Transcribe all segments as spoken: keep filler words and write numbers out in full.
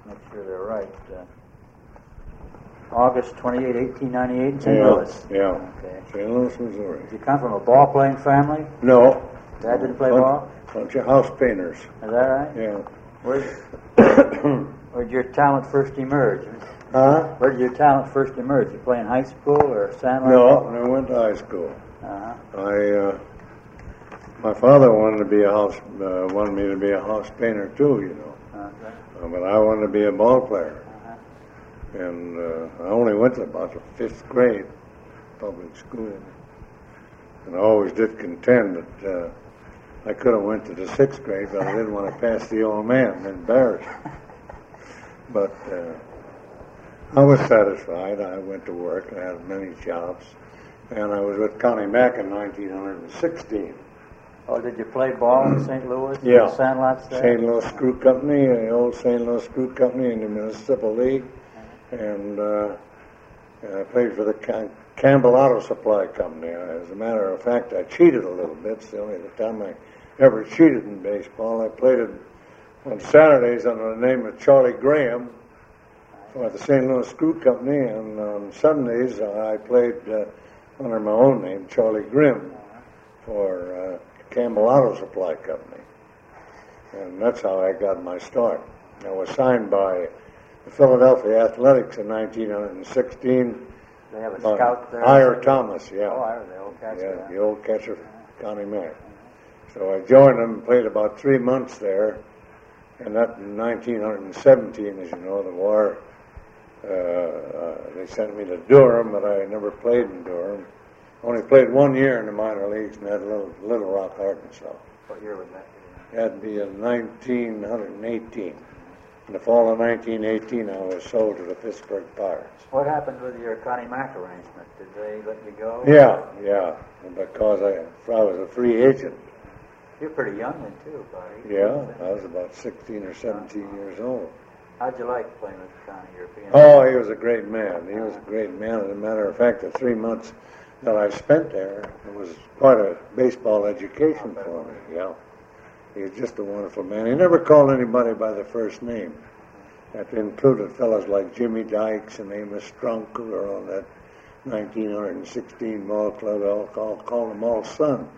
make sure they're right. Uh, August twenty-eighth, eighteen ninety-eight in Saint Yeah, Louis. yeah. Okay. Saint Louis, Missouri. Did you come from a ball-playing family? No. Dad didn't play bunch, ball? Bunch of house painters. Is that right? Yeah. Where where'd your talent first emerge? Huh? Where did your talent first emerge? You play in high school or Sandlot? No, I went to high school. Uh-huh. I, uh, my father wanted to be a house, uh, wanted me to be a house painter too, you know. Okay. Uh, but I wanted to be a ball player. Uh-huh. And uh, I only went to about the fifth grade, public school. And I always did contend that uh, I could have went to the sixth grade, but I didn't want to pass the old man, embarrassed. But uh, I was satisfied. I went to work. I had many jobs. And I was with Connie Mack in nineteen sixteen. Oh, did you play ball in Saint Louis? Yeah. The Sandlots there? Saint Louis Screw Company, the old Saint Louis Screw Company in the Municipal League. And uh, I played for the Cam- Campbell Auto Supply Company. As a matter of fact, I cheated a little bit. It's the only time I ever cheated in baseball. I played it on Saturdays under the name of Charlie Graham for the Saint Louis Screw Company, and on Sundays uh, I played uh, under my own name, Charlie Grimm, for uh, Campbell Auto Supply Company. And that's how I got my start. I was signed by the Philadelphia Athletics in nineteen sixteen. They have a scout there? Ira Thomas, yeah. Oh, Ira, the old catcher. Yeah, the old catcher, Connie Mack. So I joined them and played about three months there. And that in nineteen seventeen, as you know, the war, uh, uh, they sent me to Durham, but I never played in Durham. Only played one year in the minor leagues in that little, Little Rock, Arkansas. What year was that? That'd be in nineteen eighteen. In the fall of nineteen eighteen, I was sold to the Pittsburgh Pirates. What happened with your Connie Mack arrangement? Did they let you go? Yeah, yeah, because I, I was a free agent. You're pretty young then, too, buddy. Yeah, I was about sixteen or seventeen years old. How'd you like playing with Connie, European? Oh, he was a great man. He was a great man. As a matter of fact, the three months that I spent there, it was quite a baseball education for me. Yeah, he was just a wonderful man. He never called anybody by their first name. That included fellows like Jimmy Dykes and Amos Strunk, who were on that nineteen sixteen ball club. I'll call, call them all son.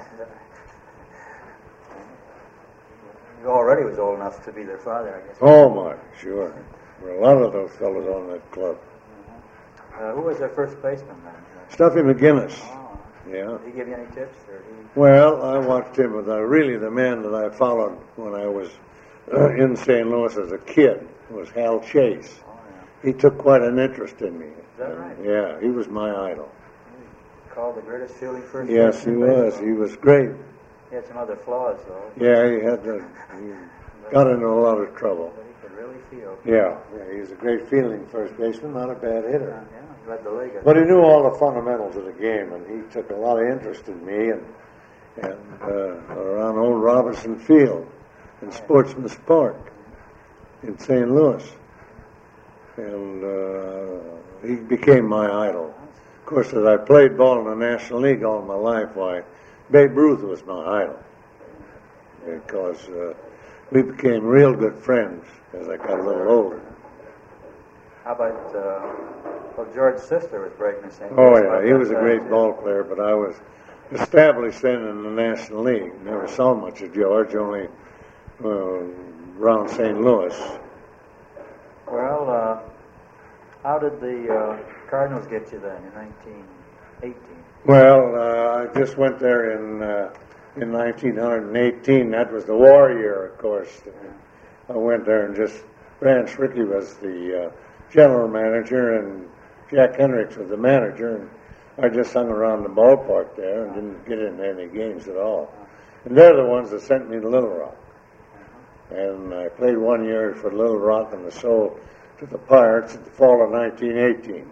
You already was old enough to be their father, I guess. Oh, my, sure. There were a lot of those fellows on that club. Mm-hmm. Uh, who was their first baseman then? Stuffy McGinnis. Oh. Yeah. Did he give you any tips? Or he... Well, I watched him as I, really the man that I followed when I was uh, in Saint Louis as a kid was Hal Chase. Oh, yeah. He took quite an interest in me. Is that right? Yeah, he was my idol. He called the greatest fielding first Yes, he baseman in was. baseball. He was great. He had some other flaws, though. Yeah, he had the, he got into a lot of trouble. But he could really field. Yeah, yeah, he was a great fielding first baseman, not a bad hitter. Uh, yeah, he led the league. But he knew all the fundamentals of the game, and he took a lot of interest in me and and uh, around Old Robinson Field in Sportsman's Park in Saint Louis. And uh, he became my idol. Of course, as I played ball in the National League all my life, why, Babe Ruth was my idol. Because uh, we became real good friends as I got a little older. How about, uh, well, George's sister was breaking the same. Oh, yeah, he was a great ball player, but I was established then in the National League. Never saw much of George, only uh, around Saint Louis. Well, uh, how did the uh, Cardinals get you then in nineteen eighteen? Well, uh, I just went there in uh, in nineteen eighteen. That was the war year, of course. I went there and just, Branch Rickey was the uh, general manager, and Jack Hendricks was the manager, and I just hung around the ballpark there and didn't get into any games at all. And they're the ones that sent me to Little Rock. And I played one year for Little Rock and was sold to the Pirates in the fall of nineteen eighteen.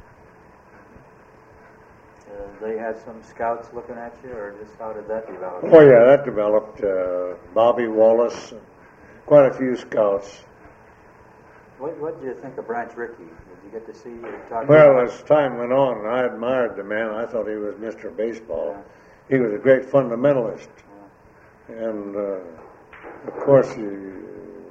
Uh, they had some scouts looking at you, or just how did that develop? Oh, yeah, that developed. Uh, Bobby Wallace, quite a few scouts. What What did you think of Branch Rickey? Did you get to see or talk Well, to him? as time went on, I admired the man. I thought he was Mister Baseball. He was a great fundamentalist. And, uh, of course, he,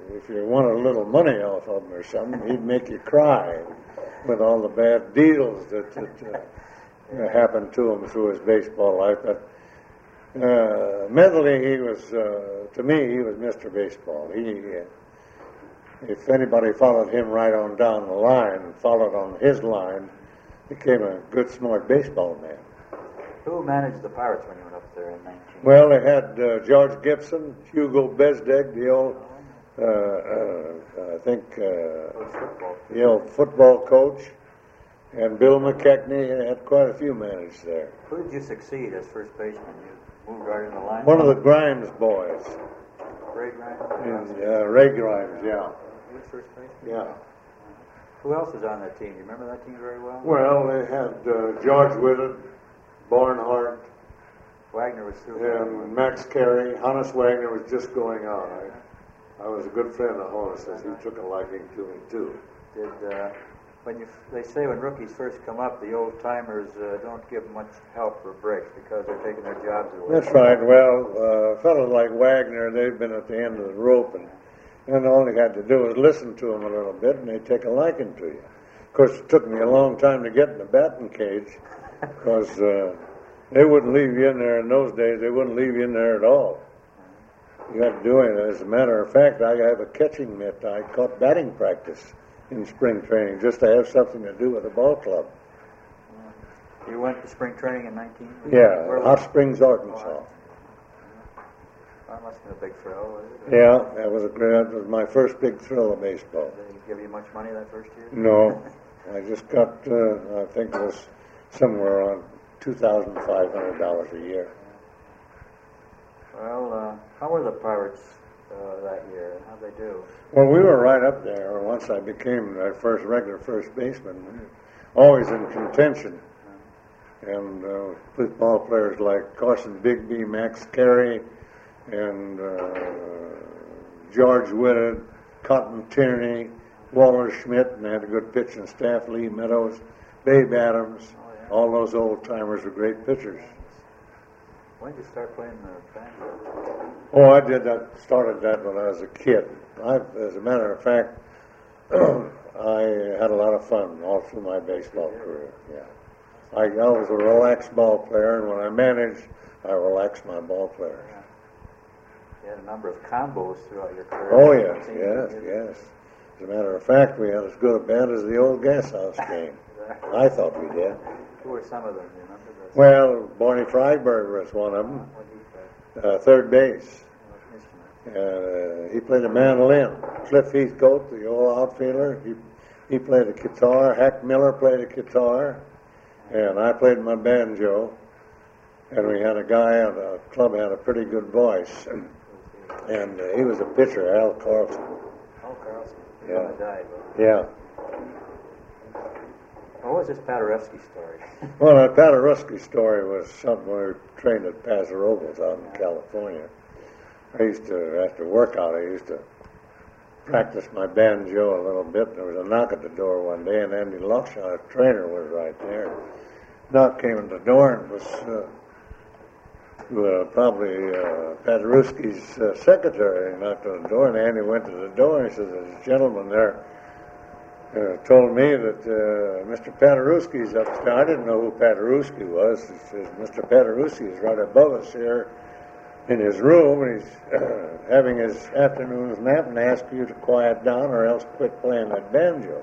if you wanted a little money off of him or something, he'd make you cry with all the bad deals that, that uh, happened to him through his baseball life. But uh, mentally, he was, uh, to me, he was Mister Baseball. He, uh, if anybody followed him right on down the line, followed on his line, became a good, smart baseball man. Who managed the Pirates when you went up there in nineteen? Well, they had uh, George Gibson, Hugo Bezdeg, the old, uh, uh, I think, uh, the old football coach, and Bill McKechnie. They had quite a few managers there. Who did you succeed as first baseman? You moved right in the line? One of the Grimes boys. Ray Grimes? And, uh, Ray Grimes, yeah. He was first baseman? Yeah. Who else was on that team? Do you remember that team very well? Well, they had uh, George Whitted, Barnhart, Wagner was through. and Max Carey. Hannes Wagner was just going on. I, I was a good friend of Hannes, he took a liking to me too. Did uh, when you they say when rookies first come up, the old timers uh, don't give much help or breaks because they're taking their jobs away. That's right. Well, uh, fellows like Wagner, they've been at the end of the rope, and and all you had to do was listen to them a little bit, and they'd take a liking to you. Of course, it took me a long time to get in the batting cage because uh, they wouldn't leave you in there in those days. They wouldn't leave you in there at all. You had to do it. As a matter of fact, I have a catching mitt. I caught batting practice in spring training just to have something to do with the ball club. You went to spring training in nineteen? Yeah, Hot Springs, Arkansas. That must have been a big thrill, was it? Yeah, that was a that was my first big thrill of baseball. Did he give you much money that first year? No, I just got, uh, I think it was somewhere around two thousand five hundred dollars a year. Well, uh, how were the Pirates uh, that year? How'd they do? Well, we were right up there once I became our first regular first baseman, always in contention. And uh, football players like Carson Bigby, Max Carey, and uh, George Whitted, Cotton Tierney, Waller Schmidt, and they had a good pitching staff, Lee Meadows, Babe Adams. Oh, yeah. All those old timers were great pitchers. When did you start playing the banjo? Oh, I did that, started that when I was a kid. I, as a matter of fact, I had a lot of fun all through my baseball career, yeah. I, I was a relaxed ball player, and when I managed, I relaxed my ball players. Yeah. You had a number of combos throughout your career. Oh, yes, yes, yes. As a matter of fact, we had as good a band as the old gas house game. I thought we did. Who were some of them, do you remember? The Well, Barney Freiberg was one of them, what did he play? uh, third base. What instrument? Uh, he played the mandolin. Cliff Heathcote, the old outfielder, he, he played the guitar. Hack Miller played the guitar. And I played my banjo. And we had a guy at the club had a pretty good voice. And, and uh, he was a pitcher, Al Carlson. Oh, Carlson. He's Yeah. on the dive. Yeah. What was this Paderewski story? Well, that Paderewski story was something we were trained at Paso Robles out in California. I used to, after workout, I used to practice my banjo a little bit. There was a knock at the door one day, and Andy Luxon, our trainer, was right there. Knock came at the door, and it was uh, uh, probably uh, Paderewski's uh, secretary. He knocked on the door, and Andy went to the door, and he says, "There's a gentleman there uh, told me that uh, Mister Paderewski's upstairs." I didn't know who Paderewski was. He says, "Mister Paderewski is right above us here in his room, and he's uh, having his afternoon's nap, and asked you to quiet down or else quit playing that banjo."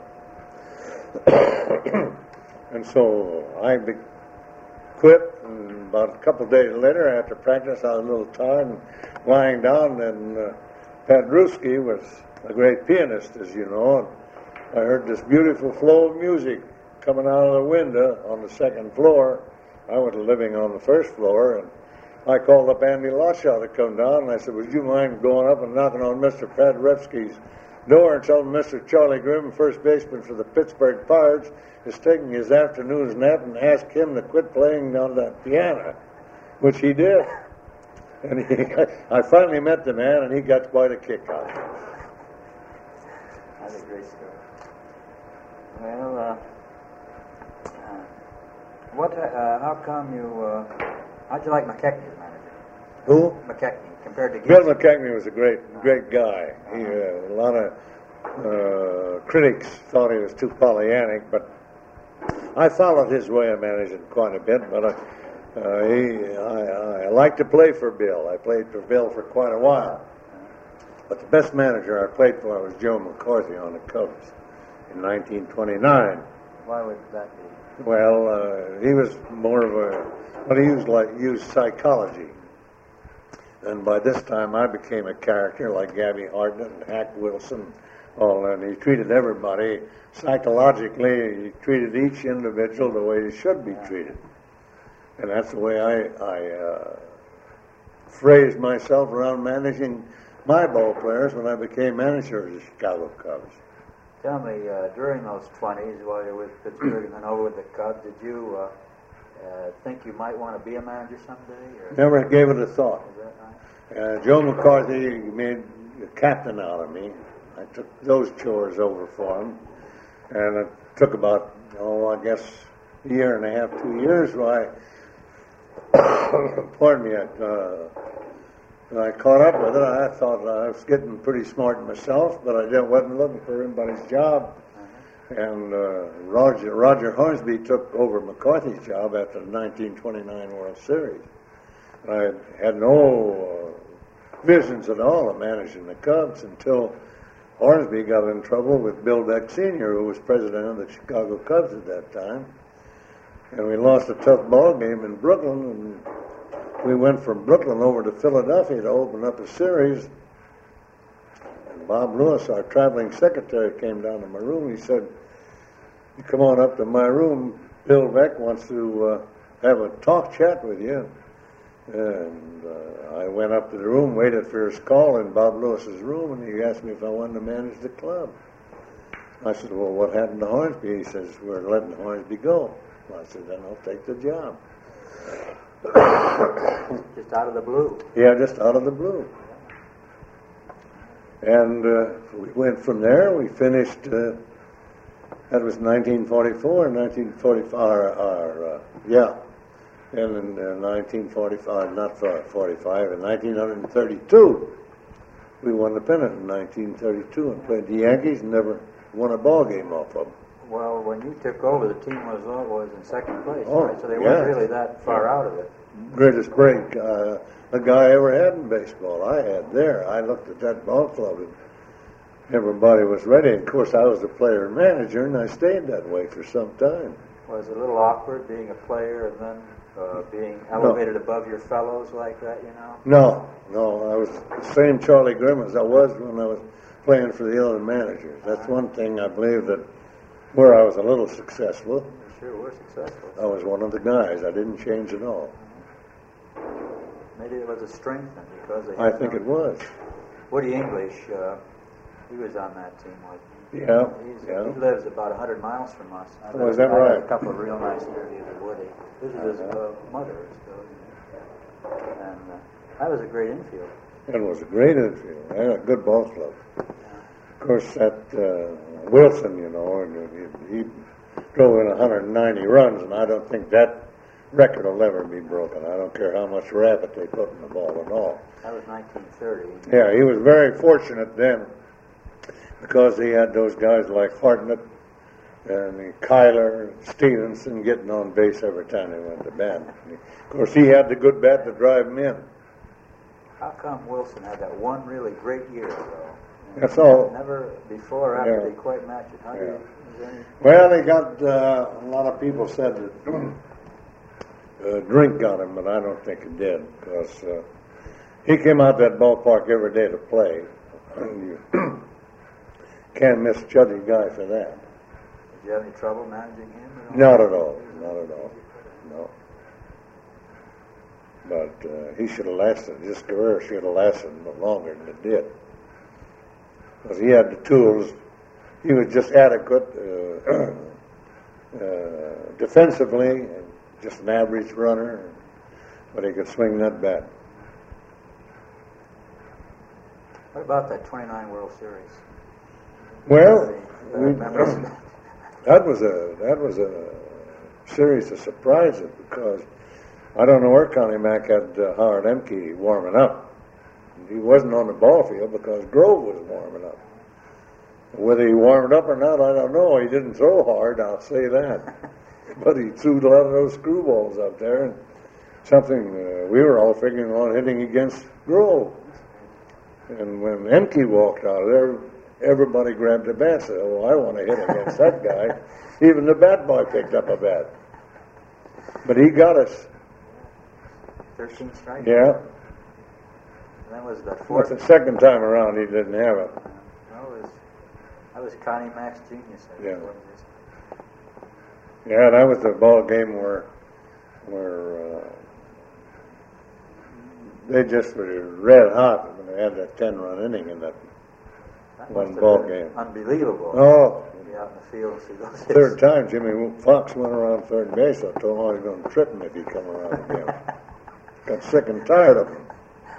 And so I be- quit, and about a couple of days later, after practice, I was a little tired and lying down, and uh, Paderewski was a great pianist, as you know, and I heard this beautiful flow of music coming out of the window on the second floor. I was living on the first floor, and I called up Andy Lashaw to come down, and I said, "Would you mind going up and knocking on Mister Paderewski's door and telling Mister Charlie Grimm, first baseman for the Pittsburgh Pirates, is taking his afternoon's nap, and ask him to quit playing on that piano," which he did. And he, I finally met the man, and he got quite a kick out of it. That's a great story. Well, uh, uh, what? Uh, how come you? Uh, how'd you like McKechnie as manager? Who? McKechnie, compared to Bill Gibson. McKechnie was a great, great guy. He, uh, a lot of uh, critics thought he was too Pollyannic, but I followed his way of managing quite a bit. But I, uh, he, I, I like to play for Bill. I played for Bill for quite a while. But the best manager I played for was Joe McCarthy on the Cubs in nineteen twenty-nine. Why would that be? Well, uh, he was more of a, well, he used like used psychology. And by this time, I became a character like Gabby Hartnett and Hack Wilson. All and he treated everybody psychologically. He treated each individual the way he should be treated, and that's the way I, I uh, phrased myself around managing my ball players when I became manager of the Chicago Cubs. Tell me, uh, during those twenties, while you were with Pittsburgh and then over with the Cubs, did you uh, uh, think you might want to be a manager someday? Or? Never gave it a thought. Is that right? Uh, Joe McCarthy made a captain out of me. I took those chores over for him, and it took about, oh, I guess, a year and a half, two years. Why, pardon me, I, uh, when I caught up with it, I thought I was getting pretty smart myself, but I didn't, wasn't looking for anybody's job. And uh, Roger Roger Hornsby took over McCarthy's job after the nineteen twenty-nine World Series. I had no uh, visions at all of managing the Cubs until Hornsby got in trouble with Bill Beck Senior, who was president of the Chicago Cubs at that time. And we lost a tough ball game in Brooklyn, and we went from Brooklyn over to Philadelphia to open up a series. And Bob Lewis, our traveling secretary, came down to my room. He said, "You come on up to my room. Bill Beck wants to uh, have a talk chat with you." And uh, I went up to the room, waited for his call in Bob Lewis's room, and he asked me if I wanted to manage the club. I said, "Well, what happened to Hornsby?" He says, "We're letting Hornsby go." I said, "Then I'll take the job." Just out of the blue. Yeah, just out of the blue. And uh, we went from there. We finished, uh, that was nineteen forty-four, nineteen forty-five, our, our, uh, yeah. And in uh, nineteen forty-five, not forty-five, in nineteen thirty-two, we won the pennant in nineteen thirty-two and played the Yankees and never won a ball game off of them. Well, when you took over, the team was uh, was in second place, Oh, right? So they yeah. weren't really that far out of it. Greatest break uh, a guy ever had in baseball. I had there. I looked at that ball club and everybody was ready. Of course, I was the player and manager, and I stayed that way for some time. Was it a little awkward being a player and then uh, being elevated no. above your fellows like that, you know? No, no. I was the same Charlie Grimm as I was when I was playing for the other managers. That's one thing I believe that where I was a little successful. You sure were successful. I was one of the guys. I didn't change at all. Maybe it was a strength then because they I think it was. Woody English, uh, he was on that team with me. Yeah, He's, yeah. He lives about one hundred miles from us. I Oh, is that I right? had a couple of real nice interviews with Woody. This is his uh, mother. So, and uh, that was a great infield. It was a great infield. They had a good ball club. Of course, that uh, Wilson, you know, and he, he drove in one hundred ninety runs, and I don't think that record will ever be broken. I don't care how much rabbit they put in the ball at all. That was nineteen thirty. Yeah, he was very fortunate then because he had those guys like Hartnett and Kyler and Stevenson getting on base every time they went to bat. Of course, he had the good bat to drive them in. How come Wilson had that one really great year, though? That's all. Never before or after Yeah. they quite matched it. How do Yeah. you, is there any... Well, they got, uh, a lot of people said that uh, drink got him, but I don't think it did because uh, he came out that ballpark every day to play. And you can't misjudge a guy for that. Did you have any trouble managing him? At all? Not at all. Not at all. No. But uh, he should have lasted. His career should have lasted longer than it did. Because he had the tools. He was just adequate uh, uh, defensively, and just an average runner, but he could swing that bat. What about that twenty-nine World Series? Well, Any we, bad memories? that was a that was a series of surprises because I don't know where Connie Mack had uh, Howard Emke warming up. He wasn't on the ball field because Grove was warming up. Whether he warmed up or not, I don't know. He didn't throw hard, I'll say that. But he threw a lot of those screwballs up there, and something uh, we were all figuring on hitting against Grove. And when Emke walked out of there, everybody grabbed a bat and said, oh, I want to hit against that guy. Even the bat boy picked up a bat. But he got us. thirteen strikes? Yeah. That was the fourth. That's the second time around he didn't have it. That was, that was Connie Mack's genius. I Yeah. guess. Yeah, that was the ball game where, where uh, they just were red hot when they had that ten-run inning in that That one must have ball been game. Unbelievable. Oh, To be out in the field and see those hits. third time Jimmy Fox went around third base. I told him I was going to trip him if he come around again. Got sick and tired of him.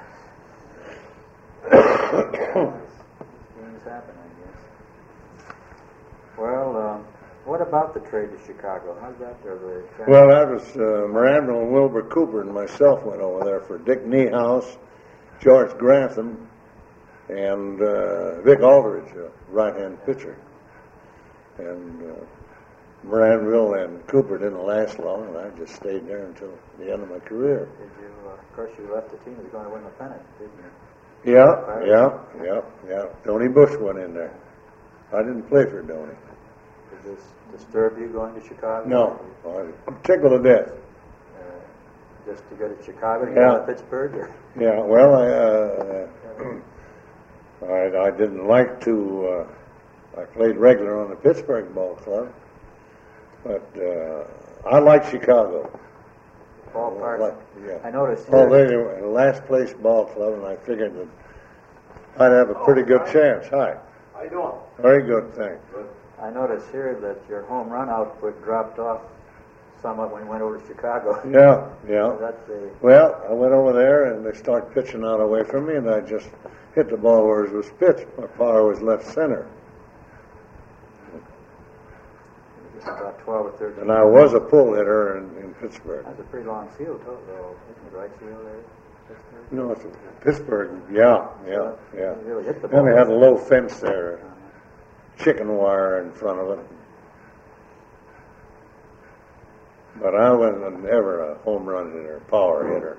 Things happen, I guess. Well, um, what about the trade to Chicago? How's that? Or the Well, that was uh, Miranda and Wilbur Cooper and myself went over there for Dick Niehaus, George Grantham, and uh, Vic Aldridge, a right-hand pitcher. And uh, Moranville and Cooper didn't last long, and I just stayed there until the end of my career. Did you? Uh, of course, you left the team that was going to win the pennant, didn't you? Yeah, yeah, yeah, yeah. Tony Bush went in there. I didn't play for Tony. Did this disturb you going to Chicago? No, I tickled to death. Uh, just to go to Chicago to Yeah. go to Pittsburgh? Or? Yeah, well, I, uh, I, I didn't like to, uh, I played regular on the Pittsburgh Ball Club, but uh, I like Chicago. Ballpark. Like, yeah. I noticed Well, here. they were the last place ball club, and I figured that I'd have a pretty good chance. Hi. How you doing? Very good, thanks. I noticed here that your home run output dropped off somewhat when you went over to Chicago. Yeah, yeah. That's a, Well, I went over there, and they started pitching out away from me, and I just hit the ball where it was pitched. My power was left center. it's about twelve or thirteen. And I was a pull hitter in, in Pittsburgh. That's a pretty long field, though, though, isn't it? Right field there? Pittsburgh? No, it's Pittsburgh, yeah, yeah, yeah. You really hit the ball. And they had a low fence there, chicken wire in front of it. But I wasn't ever a home run hitter, power hitter.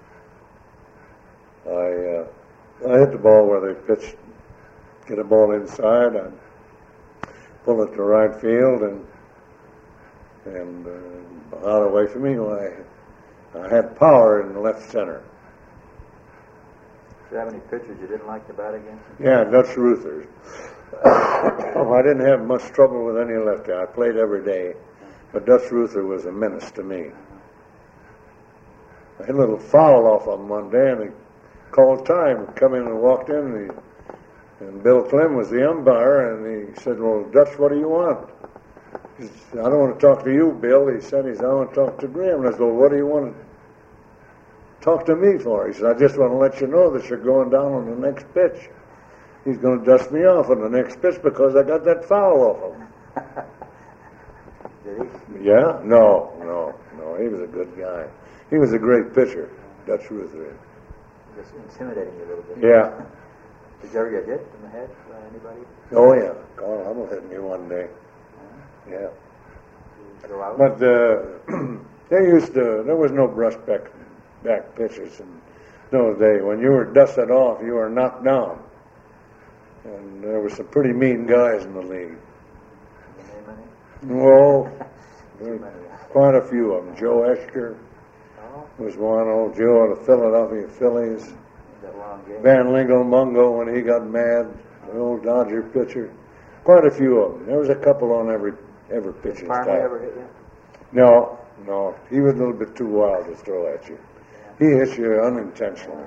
I uh, I hit the ball where they pitched, get a ball inside, I'd pull it to right field, and and uh, out away from me, well, I, I had power in left center. Did you have any pitchers you didn't like to bat against? Yeah, Dutch Ruther. I didn't have much trouble with any lefty. I played every day, but Dutch Ruther was a menace to me. I had a little foul off of him one day, and he called time. He come in and walked in, and, he, and Bill Clem was the umpire, and he said, well, Dutch, what do you want? He said, I don't want to talk to you, Bill. He said, he said, I want to talk to Graham. And I said, well, what do you want to talk to me for? He said, I just want to let you know that you're going down on the next pitch. He's going to dust me off on the next pitch because I got that foul off him. Did he? Yeah? No, no, no. He was a good guy. He was a great pitcher, Dutch Ruther. Just intimidating you a little bit. Yeah. Did you ever get hit in the head by anybody? Oh, yeah. Carl Hummel hit me one day. Yeah. Did you go out? But uh, they used to, there was no brush back, back pitches in those days. When you were dusted off, you were knocked down. And there were some pretty mean guys in the league. Did you name any? Well, Too there were many. quite a few of them. Joe Esker Oh, was one, old Joe of the Philadelphia Phillies. that long game. Van Lingle Mungo when he got mad, the old Dodger pitcher. Quite a few of them. There was a couple on every every Did pitching Parma staff. ever hit you? No, no. He was a little bit too wild to throw at you. He hit you unintentionally.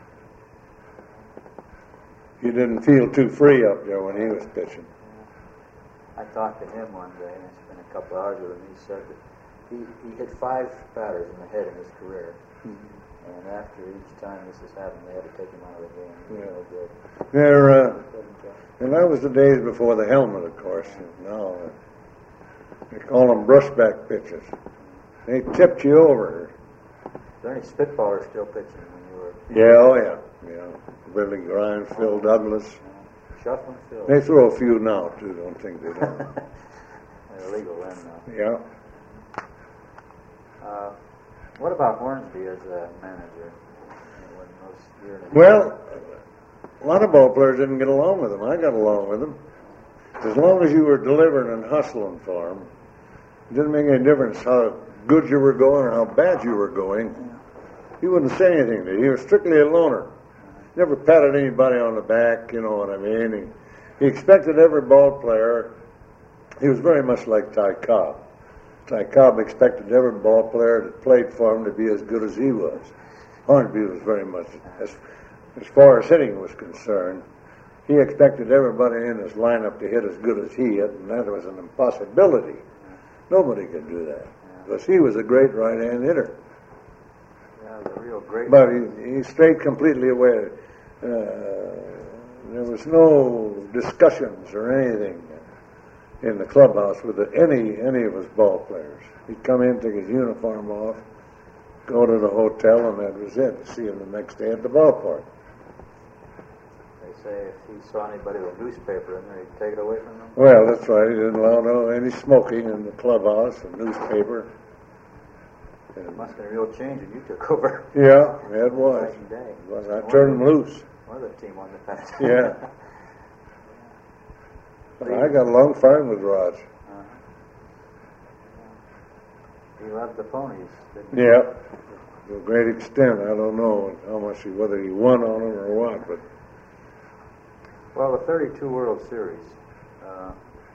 You didn't feel too free up there when he was pitching. I talked to him one day, and I spent a couple hours with him. He said that he, he hit five batters in the head in his career. And after each time this has happened, they had to take him out of the game. He was Yeah. no good. There, uh, Couldn't tell. and that was the days before the helmet, of course. And now uh, they call them brushback pitches. They tipped you over. there any spitballers still pitching when you were? Yeah, oh yeah, yeah. Billy Grimes, Phil Douglas. Uh, Shuffling Phil. They throw a few now too. Don't think they don't. They're legal then now. Yeah. Uh, what about Hornsby as a manager? When those years Well, a lot of ball players didn't get along with him. I got along with him. As long as you were delivering and hustling for him, it didn't make any difference how good you were going or how bad you were going. He wouldn't say anything to you. He was strictly a loner. Never patted anybody on the back, you know what I mean. He, he expected every ball player. He was very much like Ty Cobb. Ty Cobb expected every ball player that played for him to be as good as he was. Hornsby was very much, as, as far as hitting was concerned, he expected everybody in his lineup to hit as good as he hit, and that was an impossibility. Nobody could do that, because he was a great right-hand hitter. Yeah, the real great. But he, he strayed completely away. Uh, there was no discussions or anything in the clubhouse with any any of his ball players. He'd come in, take his uniform off, go to the hotel, and that was it. See him the next day at the ballpark. They say if he saw anybody with a newspaper in there, he'd take it away from them. Well, that's right. He didn't allow no any smoking in the clubhouse, a newspaper. And it must have been a real change when you took over. Yeah, it was. Second day. It was. I turned him loose. One of the team won the pennant. Yeah. But I got along fine with Raj. Uh-huh. He loved the ponies, didn't he? Yeah, to a great extent. I don't know how much he, whether he won on them or what, but Well, the thirty-two World Series. Uh,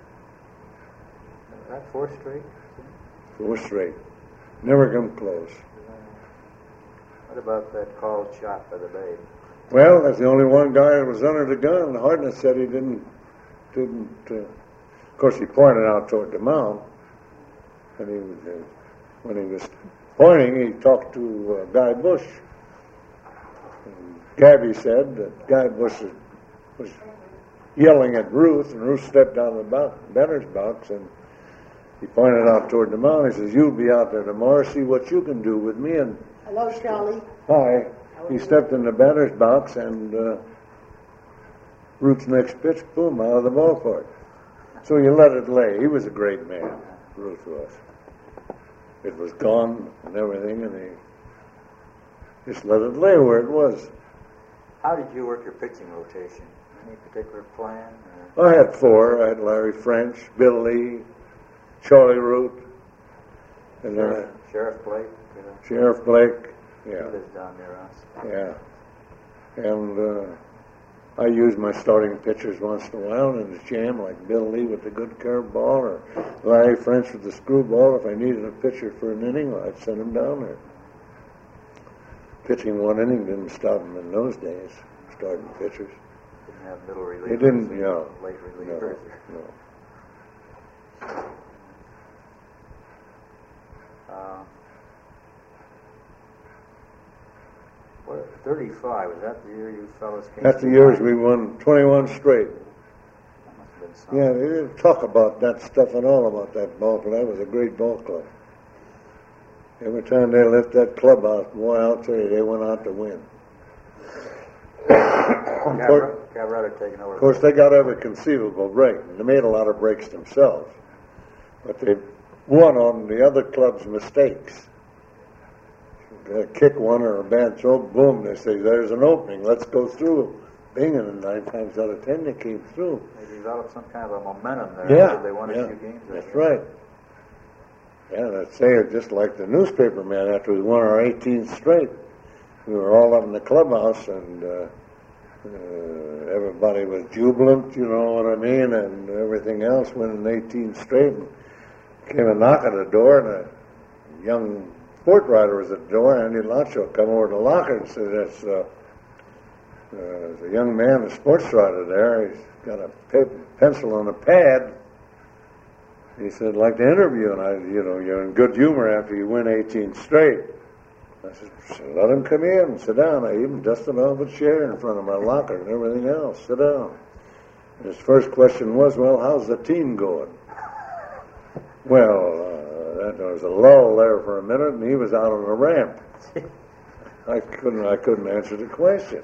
is that four straight? four straight. Never come close. What about that called shot by the Babe? Well, that's the only one guy that was under the gun. Hartnett said he didn't, didn't. Uh, of course, he pointed out toward the mound, and he was, uh, when he was pointing, he talked to uh, Guy Bush. And Gabby said that Guy Bush was, was yelling at Ruth, and Ruth stepped out of the box, batter's box, and he pointed out toward the mound. He says, "You'll be out there tomorrow. See what you can do with me." And Hello, Charlie. hi. He stepped in the batter's box, and uh, Ruth's next pitch, boom, out of the ballpark. So you let it lay. He was a great man, Ruth was. It was gone and everything, and he just let it lay where it was. How did you work your pitching rotation? Any particular plan? Or? I had four. I had Larry French, Bill Lee, Charlie Root, and then Sheriff, Sheriff Blake? You know, Sheriff Blake. Yeah. He lives down near us. Yeah. And uh, I used my starting pitchers once in a while in the jam, like Bill Lee with the good curve ball, or Larry French with the screwball. If I needed a pitcher for an inning, I'd send him down there. Pitching one inning didn't stop him in those days, starting pitchers. Didn't have middle relievers. They didn't, you know. Late No, relievers. no. Uh, what, thirty-five, was that the year you fellas came? That's the to years mind? we won twenty-one straight. That must have been something. Yeah, they didn't talk about that stuff at all about that ball club. That was a great ball club. Every time they left that clubhouse, boy, I'll tell you, they went out to win. Of course, Cabrera taking over. of course, they got every conceivable break. They made a lot of breaks themselves, but they won on the other club's mistakes. They kick one or a bad throw, boom, they say, there's an opening, let's go through. Bing, and nine times out of ten, they came through. They developed some kind of a momentum there. Yeah, after They won yeah, a few games. that's there. right. Yeah, that's say it just like the newspaper man. After we won our eighteenth straight, we were all up in the clubhouse, and uh, uh, everybody was jubilant, you know what I mean, and everything else. Winning eighteen straight, and came a knock at the door, and a young sport writer was at the door. Andy Lacho come over to the locker and said, "There's, uh, uh, there's a young man, a sports writer there. He's got a paper, pencil on a pad." He said, "I'd like to interview," and I, you know, you're in good humor after you win eighteen straight. I said, "Let him come in and sit down." I even dusted off a chair in front of my locker and everything else. Sit down. And his first question was, "Well, how's the team going?" Well, uh, that, there was a lull there for a minute, and he was out on the ramp. I couldn't. I couldn't answer the question.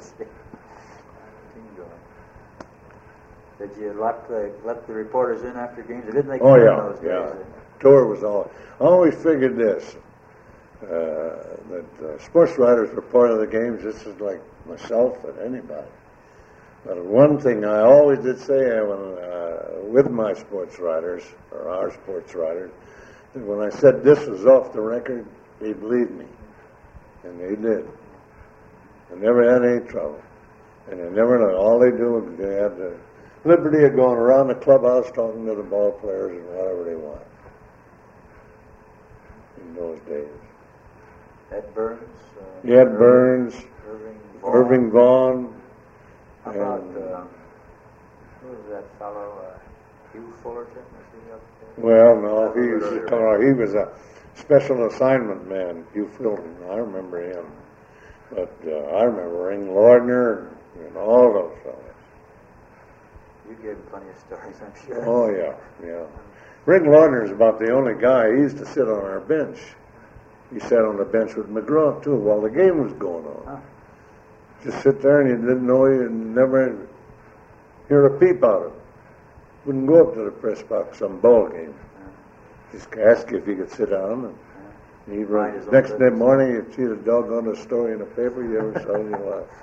Did you let the let the reporters in after games? Didn't they? Oh yeah, those yeah. days? Tour was all. I always figured this uh, that uh, sports writers were part of the games. This is like myself and anybody. But one thing I always did say uh, when, uh, with my sports writers or our sports writers, is when I said this was off the record, they believed me, and they did. I never had any trouble, and they never know. All they do was they had the liberty of going around the clubhouse talking to the ball players and whatever they want. In those days. Ed Burns. Uh, Ed Irving, Burns. Irving Vaughn. Irving Vaughn. How about uh, who was that fellow? Uh, Hugh Fullerton? Was he up there? Well, no, he was uh, he was a special assignment man. Hugh Fullerton. I remember him. But uh, I remember Ring Lordner and, and all those fellows. You gave him plenty of stories, I'm sure. Oh yeah, yeah. Ring Lordner is about the only guy. He used to sit on our bench. He sat on the bench with McGraw too while the game was going on. Huh. Just sit there and you didn't know you never hear a peep out of him. Wouldn't go up to the press box some ball game. Yeah. Just ask you if you could sit down. And yeah. he'd run. Right, next day morning you'd see the doggone story in the paper. You ever saw it in your life.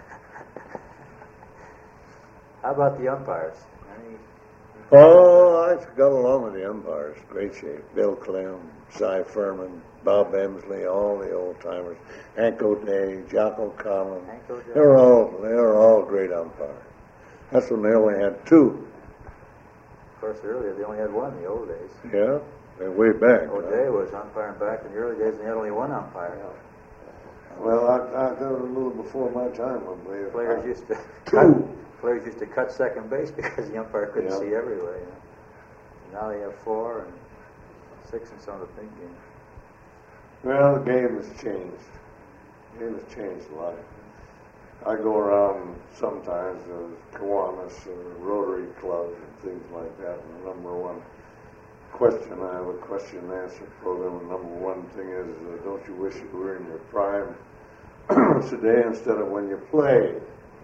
How about the umpires? Any, oh, I got along with the umpires. Great shape. Bill Clem, Cy Furman, Bob Emsley, all the old timers. Hank O'Day, Jocko Collins. They were all they were all great umpires. That's when they only had two. Of course, earlier they only had one in the old days. Yeah, they're way back. O'Day huh? was umpiring back in the early days, and they had only one umpire. Yeah. Well, I, I that was a little before my time, I believe. Players used to two. Cut, players used to cut second base because the umpire couldn't yeah. see everywhere. You know? Now they have four and six in some of the big games. Well, the game has changed. The game has changed a lot. I go around sometimes to Kiwanis or Rotary clubs and things like that, and the number one question, I have a question and answer program, and the number one thing is, uh, don't you wish you were in your prime today instead of when you played?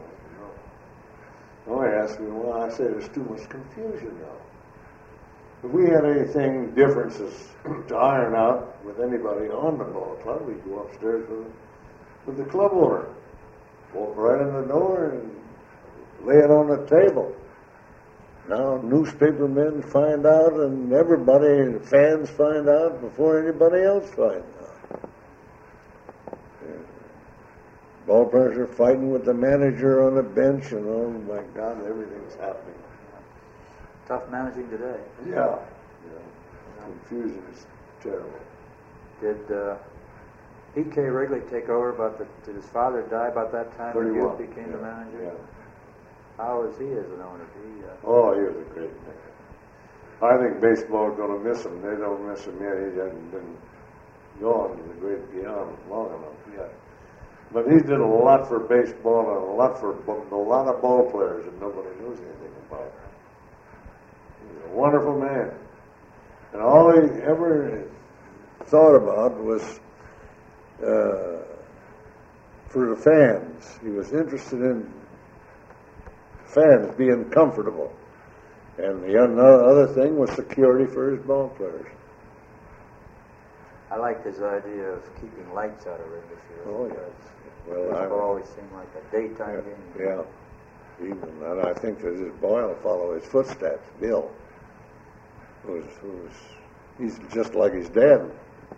No, I ask me, well, I say there's too much confusion now. If we had anything, differences to iron out with anybody on the ball club, we'd go upstairs with, with the club owner. Walk right in the door and lay it on the table. Now newspapermen find out and everybody, fans find out before anybody else finds out. Yeah. Ball players are fighting with the manager on the bench and oh my God, everything's happening. Tough managing today. Yeah. yeah. Confusion is terrible. Did uh, P K Wrigley take over about the, did his father die about that time when you became yeah. the manager? Yeah. How was he as an owner? He, uh, oh, he was a great man. I think baseball is going to miss him. They don't miss him yet. He hasn't been gone to the great beyond long enough yet. But he did a lot for baseball and a lot for a lot of ball players that nobody knows anything about. He was a wonderful man. And all he ever thought about was uh, for the fans. He was interested in fans being comfortable. And the other thing was security for his ball players. I liked his idea of keeping lights out of Wrigley Field. Oh, yes. Well, baseball always seemed like a daytime yeah, game. Yeah. Even, and I think that his boy will follow his footsteps, Bill. Who's, who's, he's just like his dad.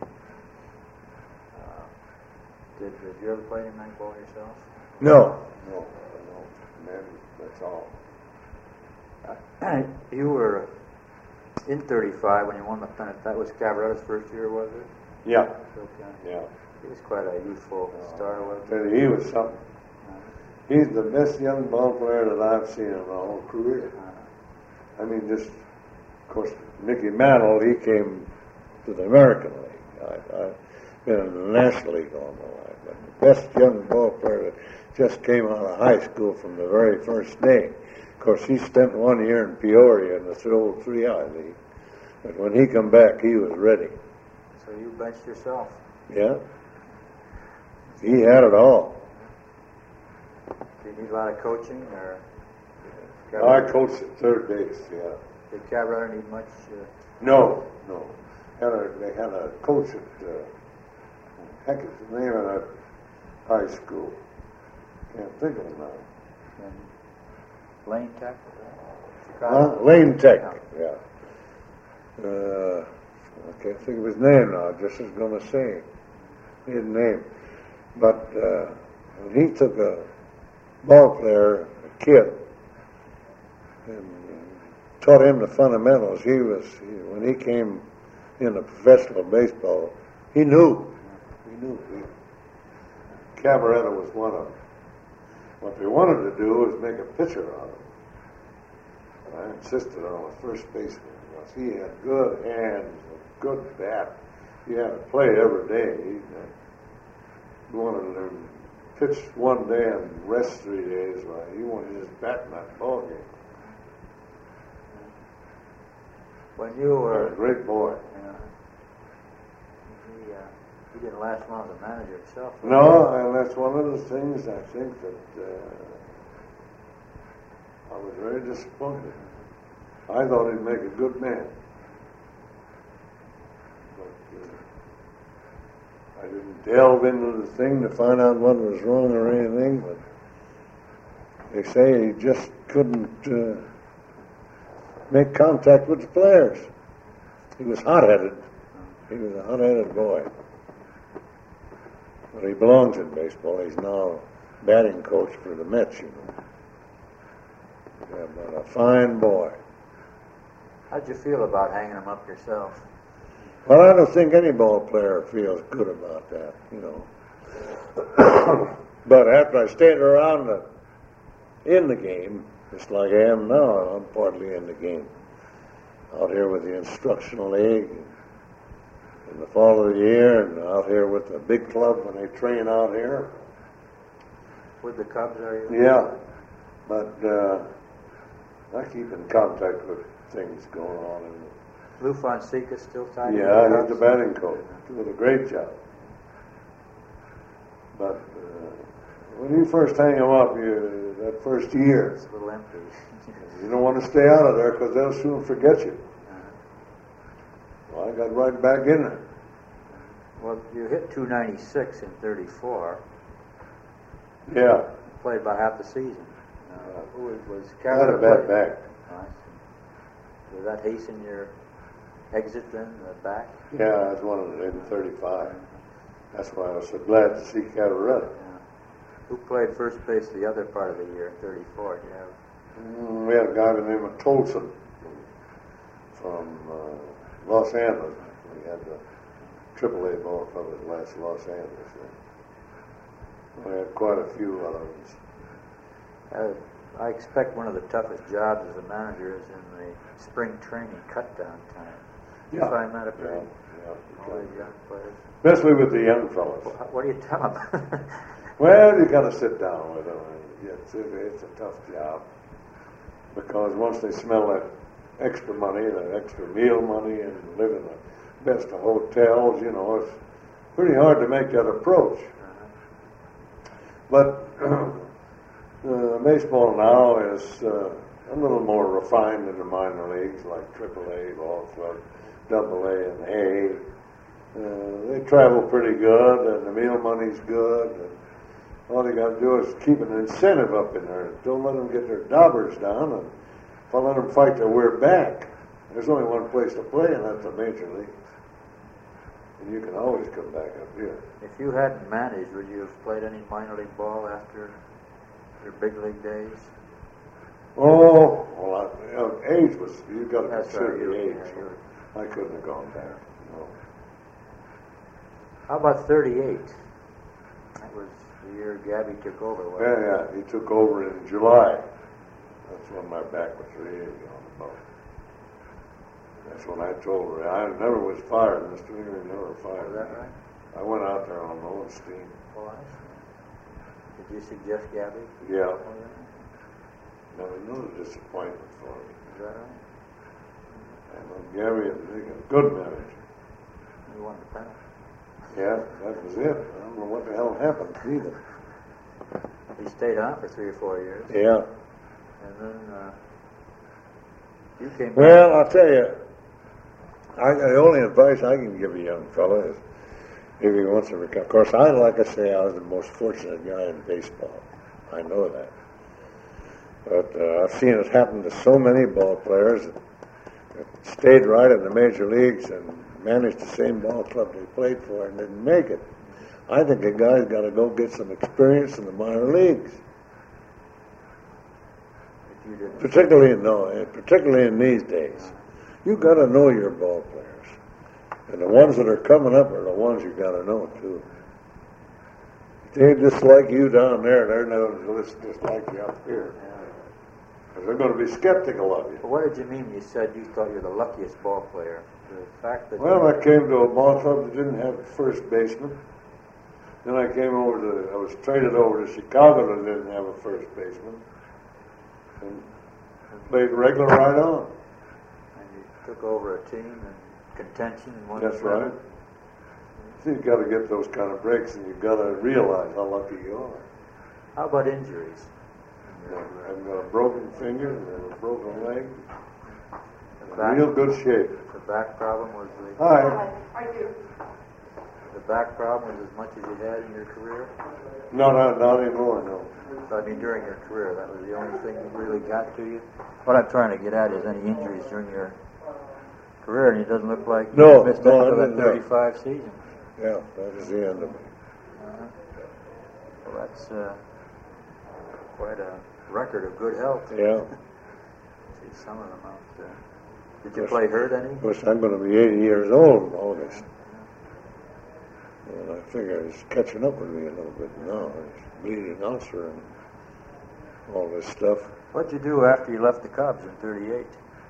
Uh, did, did you ever play any night ball yourself? No. No, no. Man, that's all. Uh, you were in thirty-five when you won the pennant. That was Cavaretta's first year, was it? Yeah. Okay. Yeah. He was quite a youthful uh, star, wasn't he? He was something. Uh, He's the best young ball player that I've seen in my whole career. Uh, I mean, just, of course, Mickey Mantle, he came to the American League. I, I've been in the National League all my life. But the best young ball player that just came out of high school from the very first day. Of course, he spent one year in Peoria in the old three-eye league. But when he come back, he was ready. So you benched yourself. Yeah. He had it all. Did you need a lot of coaching, or? I coached at third base, yeah. Did Cabrera need much? Uh... No, no. Had a, they had a coach at, uh, heck is the name of that high school? Can't think of it now. And Lane Tech? Huh? Lane Tech, yeah. Uh, I can't think of his name now, just as going to say his name. But uh, when he took a ball player, a kid, and taught him the fundamentals, he was, he, when he came into professional baseball, he knew. He knew. He, Cabrera was one of them. What they wanted to do was make a pitcher out of him. And I insisted on a first baseman because he had good hands, a good bat. He had to play every day. He, he wanted to pitch one day and rest three days. Well, he wanted his bat in that ball game. When you were a great boy. Yeah. He, uh, he didn't last long as a manager himself. No, and that's one of the things I think that uh, I was very disappointed. I thought he'd make a good man. But uh, I didn't delve into the thing to find out what was wrong or anything, but they say he just couldn't uh, make contact with the players. He was hot-headed. He was a hot-headed boy. But he belongs in baseball. He's now batting coach for the Mets, you know. Yeah, but a fine boy. How'd you feel about hanging him up yourself? Well, I don't think any ball player feels good about that, you know. But after I stayed around the, in the game, just like I am now, I'm partly in the game. Out here with the instructional league in the fall of the year, and out here with the big club when they train out here. With the Cubs, are you? Yeah, but uh, I keep in contact with things going on. In the, Lou Fonseca still tied in yeah, the he's the batting coach. Doing a great job. But uh, when you first hang him up, you, that first year, it's a little empty. You don't want to stay out of there because they'll soon forget you. Well, I got right back in there. Well, you hit two ninety-six in thirty-four. Yeah. Played about half the season. Uh, who was, was I had a bad back. Nice. Does that hasten your exit then, the back? Yeah, I was one of them in thirty-five. That's why I was so glad to see Cabrera. Yeah. Who played first base the other part of the year in thirty-four? Do you have? Mm, we had a guy by the name of Tolson from uh, Los Angeles. We had the triple A ball club at Los Los Angeles. We had quite a few others. Uh, I expect one of the toughest jobs as a manager is in the spring training cut-down time. Do you Yeah. find that a pretty Yeah, yeah. all these young players? Especially with the young fellas. What, what do you tell them? Well, you got to sit down with them. It's, it's a tough job because once they smell that extra money, that extra meal money, and live in the best of hotels, you know, it's pretty hard to make that approach. But uh, baseball now is uh, a little more refined in the minor leagues, like triple A, ball club, double A, and A. Uh, they travel pretty good, and the meal money's good. And all they got to do is keep an incentive up in there. Don't let them get their daubers down, and don't let them fight their way back. There's only one place to play, and that's the major league. And you can always come back up here. If you hadn't managed, would you have played any minor league ball after your big league days? Oh, well, I, you know, age was, you got to That's consider right, the you- age. yeah, you- I couldn't have gone back. No. How about thirty-eight? That was the year Gabby took over, wasn't Yeah, yeah, he took over in July. That's when my back was really on the bone. That's when I told her. I never was fired, Mister Leary never it? fired Was that me. right? I went out there on my own steam. Oh, I see. Did you suggest Gabby? Yeah. Oh, yeah. Never another disappointment for me. Is that right? And uh, Gary is a good manager. You won the pennant. Yeah, that was it. I don't know what the hell happened either. He stayed on for three or four years. Yeah. And then uh, you came back. Well, I'll tell you, I, the only advice I can give a young fella is if he wants to recover. Of course, I like I say, I was the most fortunate guy in baseball. I know that. But uh, I've seen it happen to so many ball players that, that stayed right in the major leagues and managed the same ball club they played for and didn't make it. I think a guy's got to go get some experience in the minor leagues. You didn't. Particularly in no, particularly in these days, you got to know your ball players, and the ones that are coming up are the ones you got to know too. If they just like you down there, they're not just just like you up here, because they're going to be skeptical of you. But what did you mean? You said you thought you were the luckiest ball player. The fact that Well, you... I came to a ball club that didn't have a first baseman. Then I came over to, I was traded over to Chicago that didn't have a first baseman. And played regular right on. And you took over a team in contention and won. That's right. So you've got to get those kind of breaks, and you've got to realize how lucky you are. How about injuries? I've got a broken finger and a broken leg. The In back, real good shape. the back problem was the... Hi. I do. The back problem was as much as you had in your career? No, not, not anymore, no. I mean, during your career, that was the only thing that really got to you? What I'm trying to get at is any injuries during your career, and it doesn't look like you No, missed no, any I of that didn't, no. thirty-five season. Yeah, that is the end of it. Uh-huh. Well, that's uh, quite a record of good health. Yeah. See some of them out there. Did you play hurt any? Of course, I'm going to be eighty years old in August. And I figure it's catching up with me a little bit now. It's bleeding ulcer and all this stuff. What'd you do after you left the Cubs in thirty-eight?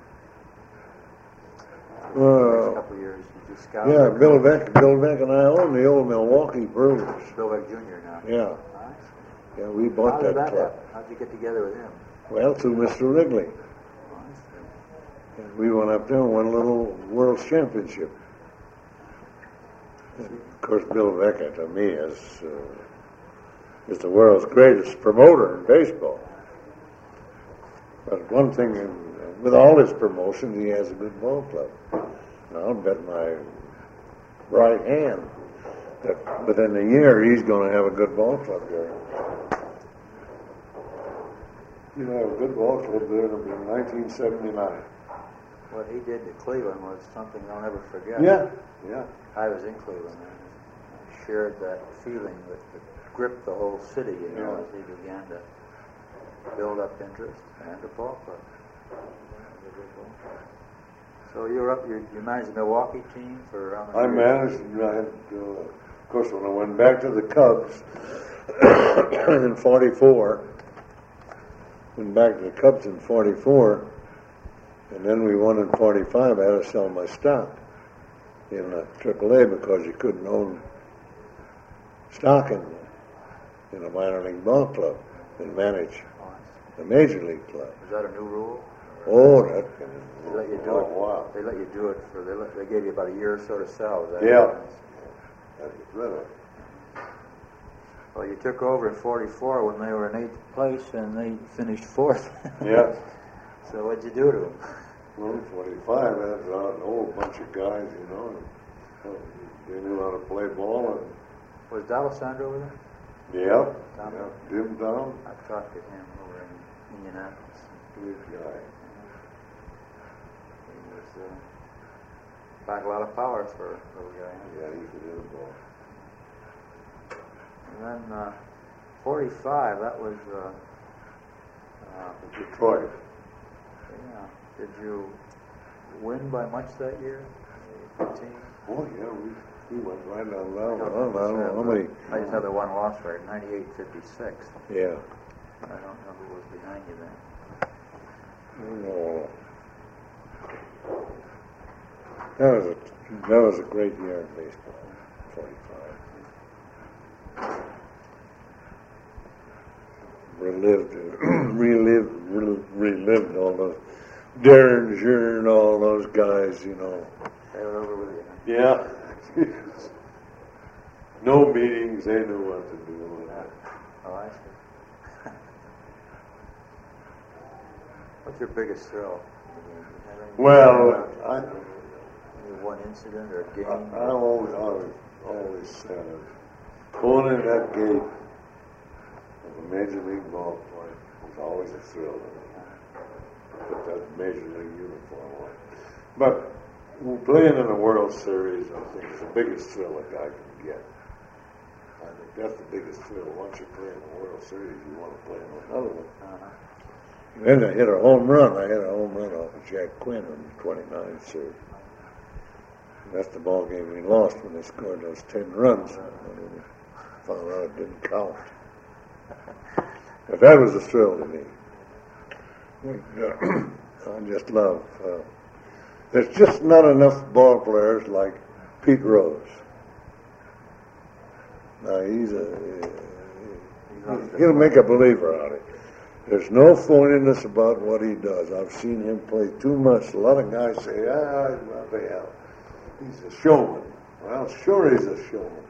Well, a couple of years. Did you scout? yeah, Bill Beck, Bill Beck and I own the old Milwaukee Brewers. Bill Beck Junior now. Yeah, Nice. yeah, we How bought did that that club. happen? How'd you get together with him? Well, through Mister Wrigley. Nice. And we went up there and won a little World Championship. And of course, Bill Beck, to me, is uh, is the world's greatest promoter in baseball. But one thing, in, with all his promotion, he has a good ball club. And I'll bet my right hand that within a year he's going to have a good ball club there. You know, a good ball club there in nineteen seventy-nine. What he did to Cleveland was something I'll never forget. Yeah, yeah. I was in Cleveland and I shared that feeling that, that gripped the whole city, you know, Yeah. as he began to build up interest and a ball club. So you were up, you, you managed the Milwaukee team for how many I years? managed, I had, uh, of course, when I went back to the Cubs in forty-four, went back to the Cubs in forty-four, and then we won in forty-five, I had to sell my stock in uh, triple A because you couldn't own stock in, in a minor league ball club and manage a major league club. Was that a new rule? Oh, that They let you do oh, it. wow. They let you do it for. They, let, they gave you about a year or so to sell. Is that Yeah. right? That was really. Well, you took over in forty-four when they were in eighth place and they finished fourth. Yeah. So what'd you do to them? Well, in forty-five, I had a whole bunch of guys, you know, and uh, they knew how to play ball, and Was D'Alessandro with them? yeah, Tom? yeah, Jim Down, I talked to him over in Indianapolis. good guy. He was uh, back a lot of power for a little guy. Yeah, he could hit a ball. And then uh, forty-five, that was. Uh, uh, Detroit. yeah. Did you win by much that year? The team? Oh yeah, we we went right down I down. don't I don't know how many. I just have the one loss record, ninety-eight fifty-six. Yeah. I don't know who was behind you then. No. That was a that was a great year in baseball. Forty-five. Relived, relived, rel- relived all those Derringer and all those guys, you know. They were over with you. Yeah. No meetings, they knew what to do. Oh, I see. What's your biggest thrill? Well, I, Any one incident or I, game? I always, always, always said it. Going in that gate of a major league ballpark was always a thrill to me. Put that major league uniform on. But playing in the World Series, I think, is the biggest thrill a guy can get. I think that's the biggest thrill. Once you play in the World Series, you want to play in another one. Uh-huh. Then I hit a home run. I hit a home run off of Jack Quinn on the twenty-ninth series. That's the ball game we lost when they scored those ten runs. And we found out it didn't count. But that was a thrill to me. I just love. Uh, there's just not enough ball players like Pete Rose. Now he's a. Uh, he'll make a believer out of it. There's no phoniness about what he does. I've seen him play too much. A lot of guys say, ah, what the hell. He's a showman. Well, sure he's a showman.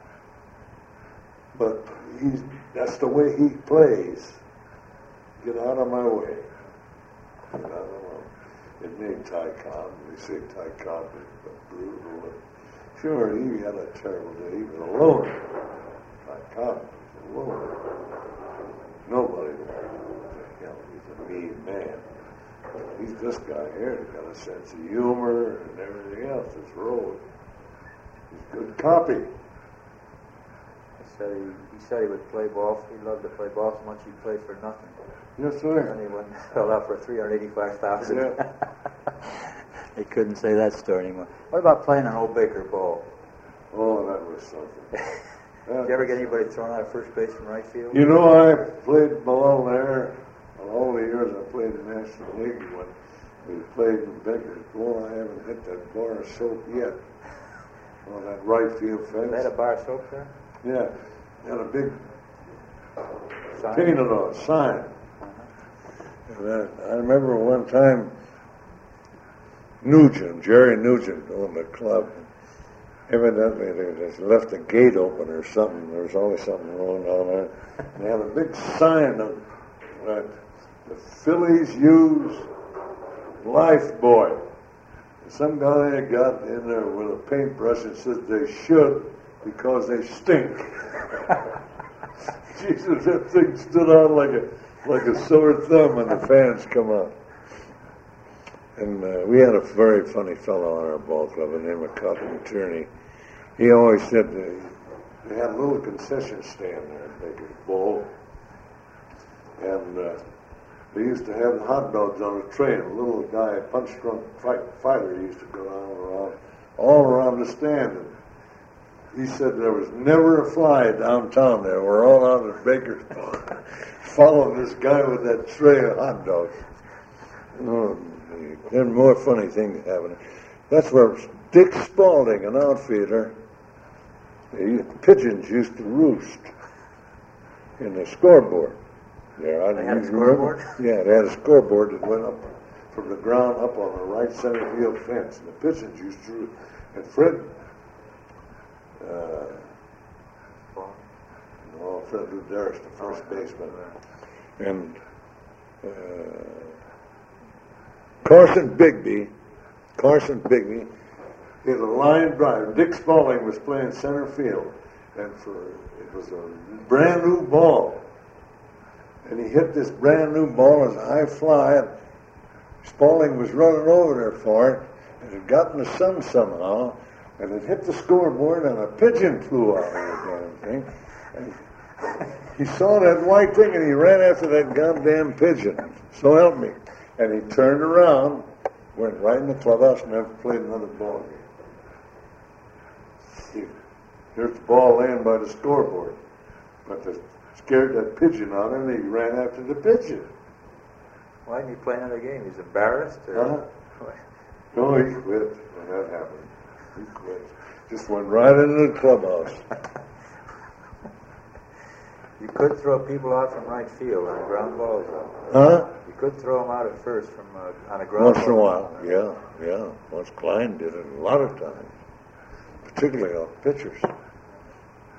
But he's that's the way he plays. Get out of my way. Get out of my way. It made Ty Cobb. We say Ty Cobb is brutal. Sure, he had a terrible day. He was alone. Ty Cobb was alone. Nobody knows what the hell. He's a mean man. He's this guy here. He's got a sense of humor and everything else. This road. He's good copy. He said he, he said he would play ball. He loved to play ball so much he played for nothing. Yes, sir. And he went fell out for three hundred eighty-five thousand. Yeah. They couldn't say that story anymore. What about playing an old Baker ball? Oh, that was something. Did you ever get anybody thrown out of first base from right field? You know, I played ball there all the years I played in the National League. When we played in Baker's ball, I haven't hit that bar of soap yet on that right field fence. They had a bar of soap there? Yeah, had a big Sign? painted on sign. Uh-huh. And I, I remember one time Nugent, Jerry Nugent owned the club. Evidently, they just left the gate open or something. There was always something wrong down there. They had a big sign of that the Phillies use Lifebuoy. Some guy got in there with a paintbrush and said they should because they stink. Jesus, that thing stood out like a like a sore thumb when the fans come out. And uh, we had a very funny fellow on our ball club, a name of Cotton Tierney. He always said uh, They had a little concession stand there at Baker's Bowl, and uh, they used to have hot dogs on a tray. And a little guy, a punch-drunk fight, fighter, used to go down around, all around the stand. And he said there was never a fly downtown there. We're all out at Baker's Bowl, following this guy with that tray of hot dogs. oh, there are more funny things happening. That's where Dick Spaulding, an outfielder, the pigeons used to roost in the scoreboard. There, I They had a you remember? scoreboard? Yeah, they had a scoreboard that went up. From the ground up on the right center field fence. And the pigeons used to, and Fred, uh, no, Fred Luderis, the first baseman. And uh, Carson Bigby, Carson Bigby, He had a line drive. Dick Spaulding was playing center field, and for it was a brand new ball. And he hit this brand new ball as a high fly, and Spaulding was running over there for it, and it got in the sun somehow, and it hit the scoreboard, and a pigeon flew out of the damn thing. And he saw that white thing, and he ran after that goddamn pigeon. So help me. And he turned around, went right in the clubhouse, and never played another ball game. Here's the ball laying by the scoreboard. But they scared that pigeon out, and he ran after the pigeon. Why didn't he play another game? He was embarrassed? Or Huh? No, he quit when that happened. He quit. Just went right into the clubhouse. You could throw people out from right field on ground balls, though. huh? You could throw them out at first from uh, on a ground Once ball. in a while, yeah, yeah. Once Klein did it a lot of times, particularly off pitchers.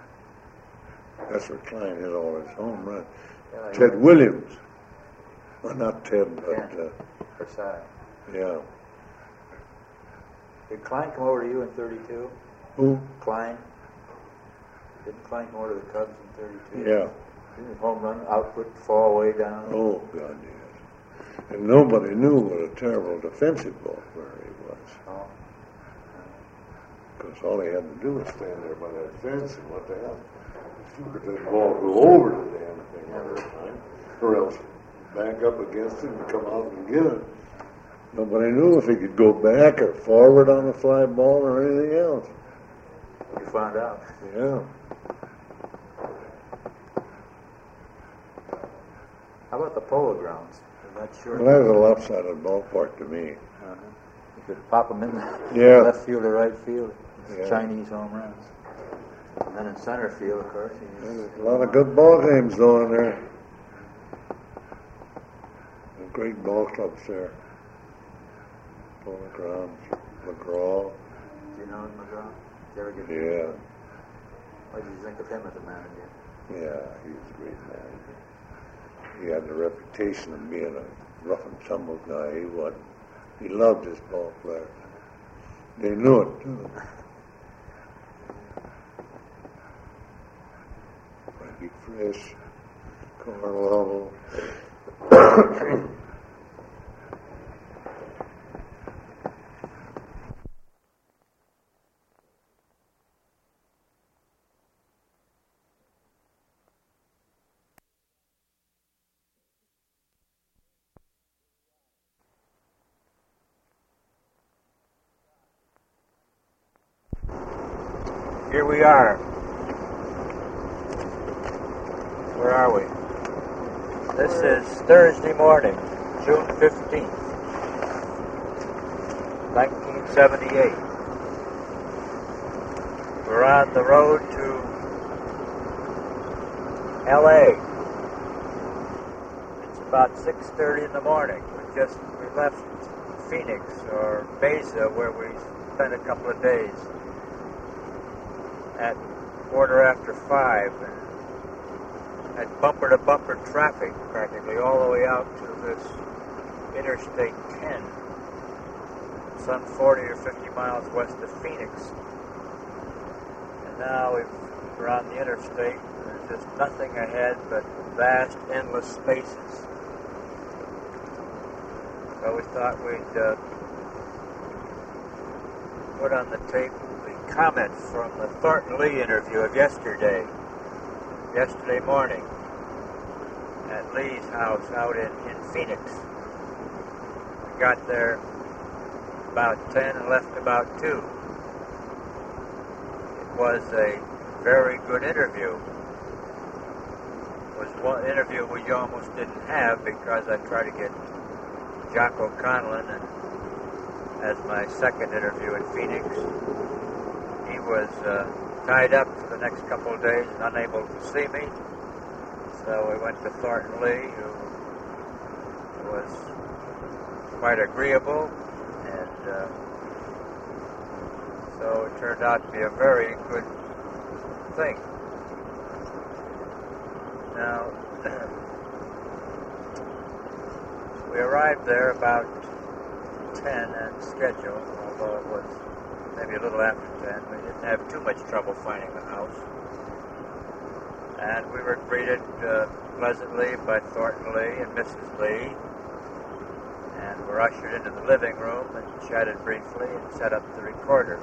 That's where Klein hit all his home runs. Yeah, Ted yeah. Williams. Well, not Ted, but, Yeah. uh, Versailles. yeah. Did Klein come over to you in thirty-two? Who? Klein? Didn't Klein come over to the Cubs in thirty-two? Yeah. Didn't his home run output fall way down? Oh, God, yes. And nobody knew what a terrible defensive ball player he was. Oh. Because all he had to do was stand there by that fence and what the hell. If that ball go over the damn thing every time, or else back up against it and come out and get it. Nobody knew if he could go back or forward on the fly ball or anything else. You found out. Yeah. How about the Polo Grounds? Is that sure? Well, that was a lopsided ballpark to me. Uh-huh. You could pop them in the Yeah. left field or right field. Yeah. Chinese home runs. And then in center field, of course. you There's just- a lot of good ball games going there. And great ball clubs there. Polo Grounds, McGraw. Do you know McGraw? Did you ever get Yeah. What did you think of him as a manager? Yeah, he was a great manager. He had the reputation of being a rough and tumble guy. He wasn't. He loved his ball players. They knew it, too. Frankie Frisch, Carl Lovell. Here we are. Where are we? This is Thursday morning, June fifteenth, nineteen seventy-eight. We're on the road to L A It's about six thirty in the morning. We just we left Phoenix or Mesa, where we spent a couple of days, at quarter after five, and had bumper-to-bumper traffic practically all the way out to this Interstate ten, some forty or fifty miles west of Phoenix. And now we've, we're on the interstate. There's just nothing ahead but vast, endless spaces. So we thought we'd uh, put on the tape the comments from the Thornton Lee interview of yesterday, yesterday morning, at Lee's house out in, in Phoenix. We got there about ten and left about two. It was a very good interview. It was one interview we almost didn't have because I tried to get Jocko Conlon and as my second interview in Phoenix. He was uh, tied up for the next couple of days and unable to see me. So we went to Thornton Lee, who was quite agreeable, and uh, so it turned out to be a very good thing. Now, we arrived there about ten and scheduled, although it was maybe a little after ten. We didn't have too much trouble finding the house. And we were greeted uh, pleasantly by Thornton Lee and Missus Lee, and were ushered into the living room and chatted briefly and set up the recorder.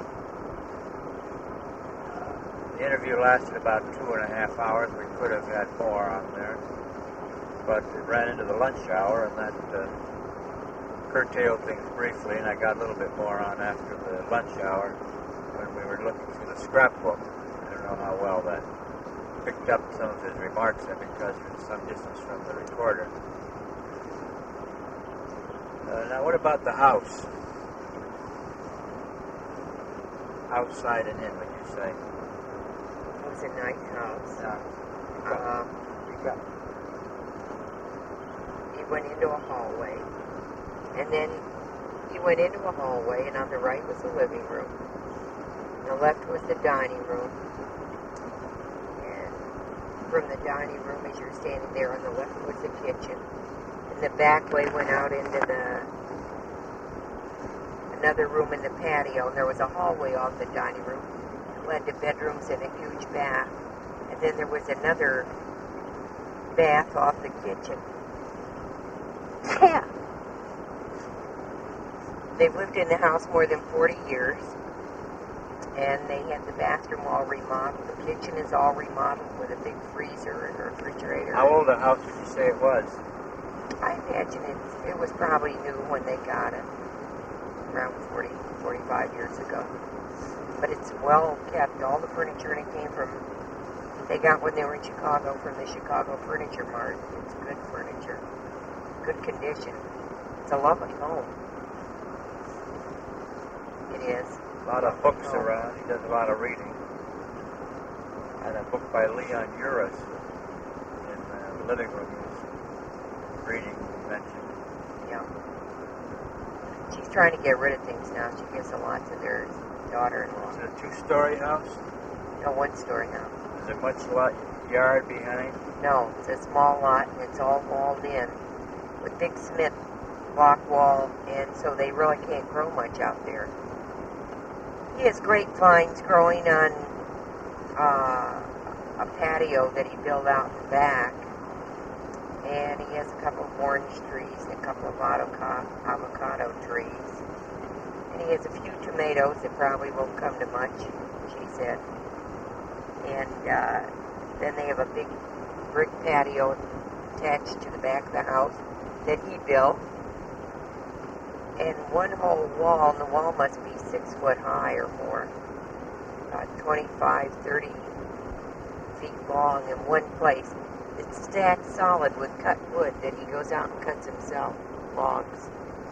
The interview lasted about two and a half hours. We could have had more on there, but it ran into the lunch hour, and that uh, curtailed things briefly, and I got a little bit more on after the lunch hour when we were looking through the scrapbook. I don't know how well that picked up some of his remarks there because it was some distance from the recorder. Uh, now, what about the house? Outside and in, would you say? It was a nice house. Yeah. Um, You got, you went into a hallway, and then you went into a hallway, and on the right was the living room. On the left was the dining room. And from the dining room as you're standing there. On the left was the kitchen. And the back way went out into the another room in the patio. And there was a hallway off the dining room. It led to bedrooms and a huge bath. And then there was another bath off the kitchen. Yeah. They've lived in the house more than forty years. And they had the bathroom all remodeled. The kitchen is all remodeled with a big freezer and refrigerator. How old a house would you say it was? I imagine it, it was probably new when they got it, around forty, forty-five years ago. But it's well kept. All the furniture, and it came from, they got when they were in Chicago from the Chicago Furniture Mart. It's good furniture, good condition. It's a lovely home. It is. A lot of books around. He does a lot of reading. And a book by Leon Uris in the living room he was reading, mentioned. Yeah. She's trying to get rid of things now. She gives a lot to their daughter-in-law. Is it a two-story house? No, one-story house. Is there much lot, yard behind? No, it's a small lot, and it's all walled in with big cement block wall, and so they really can't grow much out there. He has grapevines growing on uh, a patio that he built out in the back. And he has a couple of orange trees and a couple of avocado, avocado trees. And he has a few tomatoes that probably won't come to much, she said. And uh, then they have a big brick patio attached to the back of the house that he built. And one whole wall, and the wall must be six foot high or more, about twenty-five, thirty feet long in one place. It's stacked solid with cut wood that he goes out and cuts himself, logs.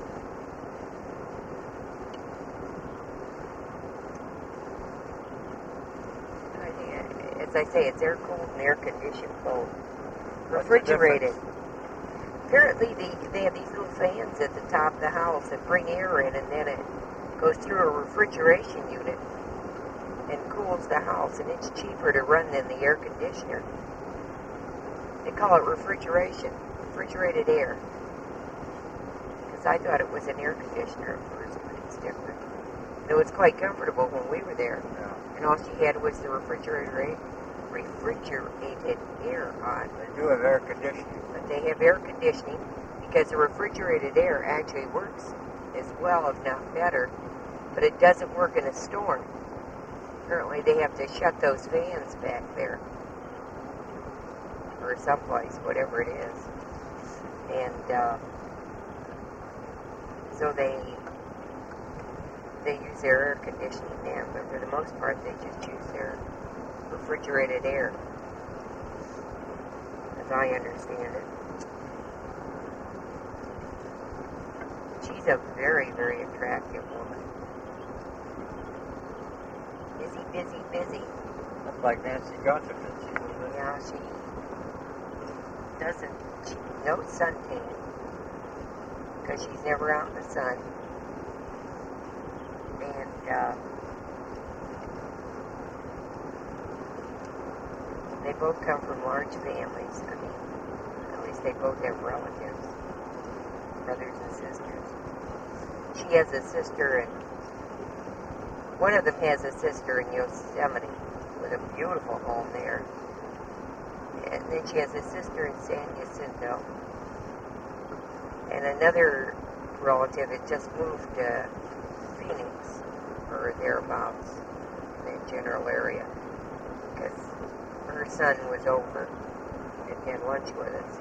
As I say, it's air cooled and air conditioned cold. Refrigerated. Apparently they, they have these little fans at the top of the house that bring air in, and then it goes through a refrigeration unit and cools the house, and it's cheaper to run than the air conditioner. They call it refrigeration, refrigerated air. Because I thought it was an air conditioner at first, but it's different. It was quite comfortable when we were there, Yeah. and all she had was the refrigerator, refrigerated air on. They do have air conditioning. But they have air conditioning because the refrigerated air actually works as well, if not better, but it doesn't work in a storm. Apparently they have to shut those fans back there or someplace, whatever it is. And uh, so they they use their air conditioning now, but for the most part they just use their refrigerated air, as I understand it. She's a very, very attractive woman. Busy, busy, busy. That's like Nancy Gotherman. She was a- Yeah, she doesn't, she, no suntan, because she's never out in the sun. And, uh, they both come from large families. I mean, at least they both have relatives, brothers and sisters. She has a sister, and one of them has a sister in Yosemite with a beautiful home there. And then she has a sister in San Jacinto. And another relative had just moved to Phoenix, or thereabouts, in that general area, because her son was over and had lunch with us.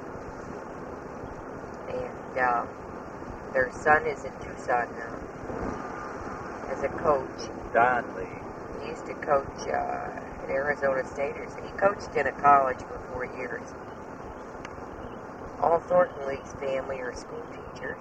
And uh, their son is in Tucson now as a coach. Don Lee. He used to coach uh, at Arizona State. He coached in a college for four years. All Thornton Lee's family are school teachers.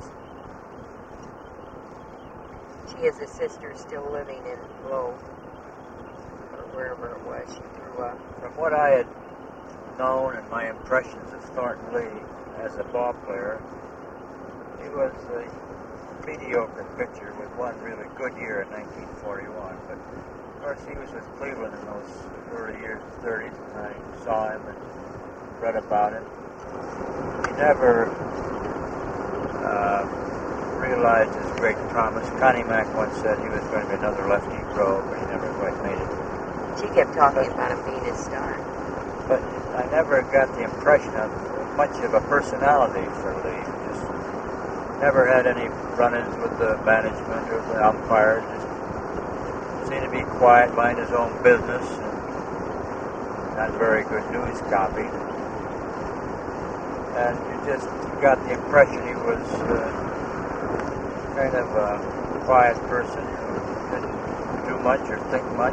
She has a sister still living in Globe, or wherever it was she grew up. From what I had known and my impressions of Thornton Lee as a ball player, he was a mediocre pitcher with one really good year in nineteen forty-one. But course, he was with Cleveland in those early years, thirties, and I saw him and read about him. He never uh, realized his great promise. Connie Mack once said he was going to be another lefty pro, but he never quite made it. She kept talking about him being a star. But I never got the impression of much of a personality for Lee. Just never had any run-ins with the management or the umpires. Just seemed to be quiet, mind his own business, and not very good news copy. And you just got the impression he was uh, kind of a quiet person who didn't do much or think much.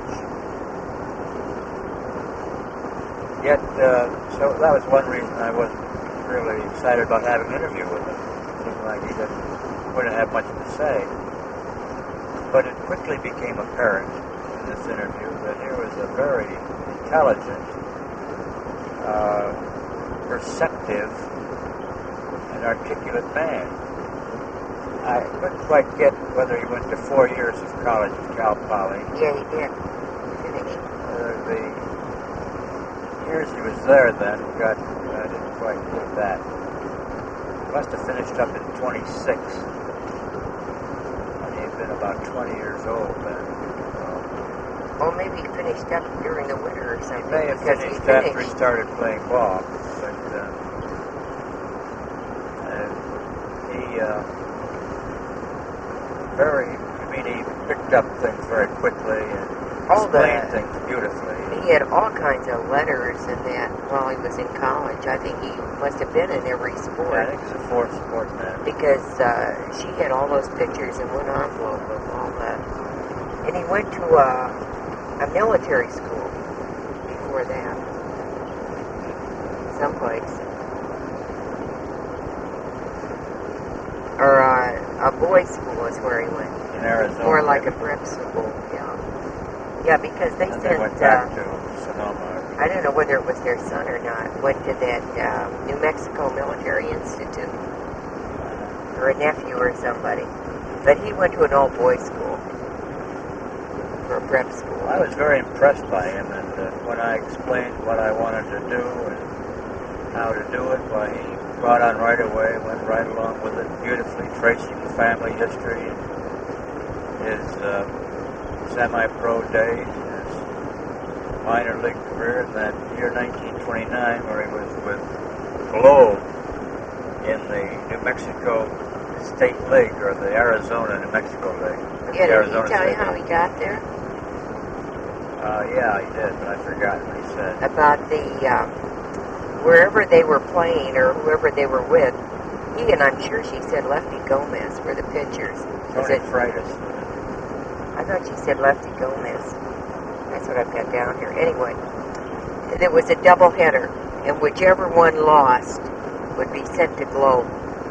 Yet, uh, so that was one reason I wasn't really excited about having an interview with him. It seemed like he didn't, wouldn't have much to say. But it quickly became apparent in this interview that he was a very intelligent, uh, perceptive, and articulate man. I couldn't quite get whether he went to four years of college at Cal Poly. Yeah, he did. Finished. Uh, the years he was there then, got, I didn't quite get that. He must have finished up in twenty-six. And he had been about twenty years old then. So Or maybe he finished up during the winter or he something. may have because finished he after he finished. started playing ball. But uh, uh, he, uh, very, I mean, he picked up things very quickly and All explained that. things beautifully. He had all kinds of letters and that while he was in college. I think he must have been in every sport. Yeah, I think he's a fourth sport man. Because uh, she had all those pictures in one envelope of all that. And he went to a, a military school before that. Someplace. Or uh, a boys' school is where he went. In Arizona. More like a prep school, yeah. Yeah, because they And sent, they went back uh, to Sonoma. I don't know whether it was their son or not, went to that uh, New Mexico Military Institute. Or a nephew or somebody. But he went to an all-boys school. For a prep school. I was very impressed by him, and uh, when I explained what I wanted to do and how to do it, why he brought on right away, went right along with it, beautifully tracing the family history, his uh, semi-pro days, his minor league career, and that year nineteen twenty-nine where he was with Globe in the New Mexico State League, or the Arizona New Mexico League. Yeah, The did he tell you how he got there? Uh, yeah, he did, but I forgot what he said. About the, um, wherever they were playing or whoever they were with, he and I'm sure she said Lefty Gomez were the pitchers. Was Tony it? Freitas. I thought she said Lefty Gomez. That's what I've got down here. Anyway, there was a doubleheader, and whichever one lost would be sent to Globe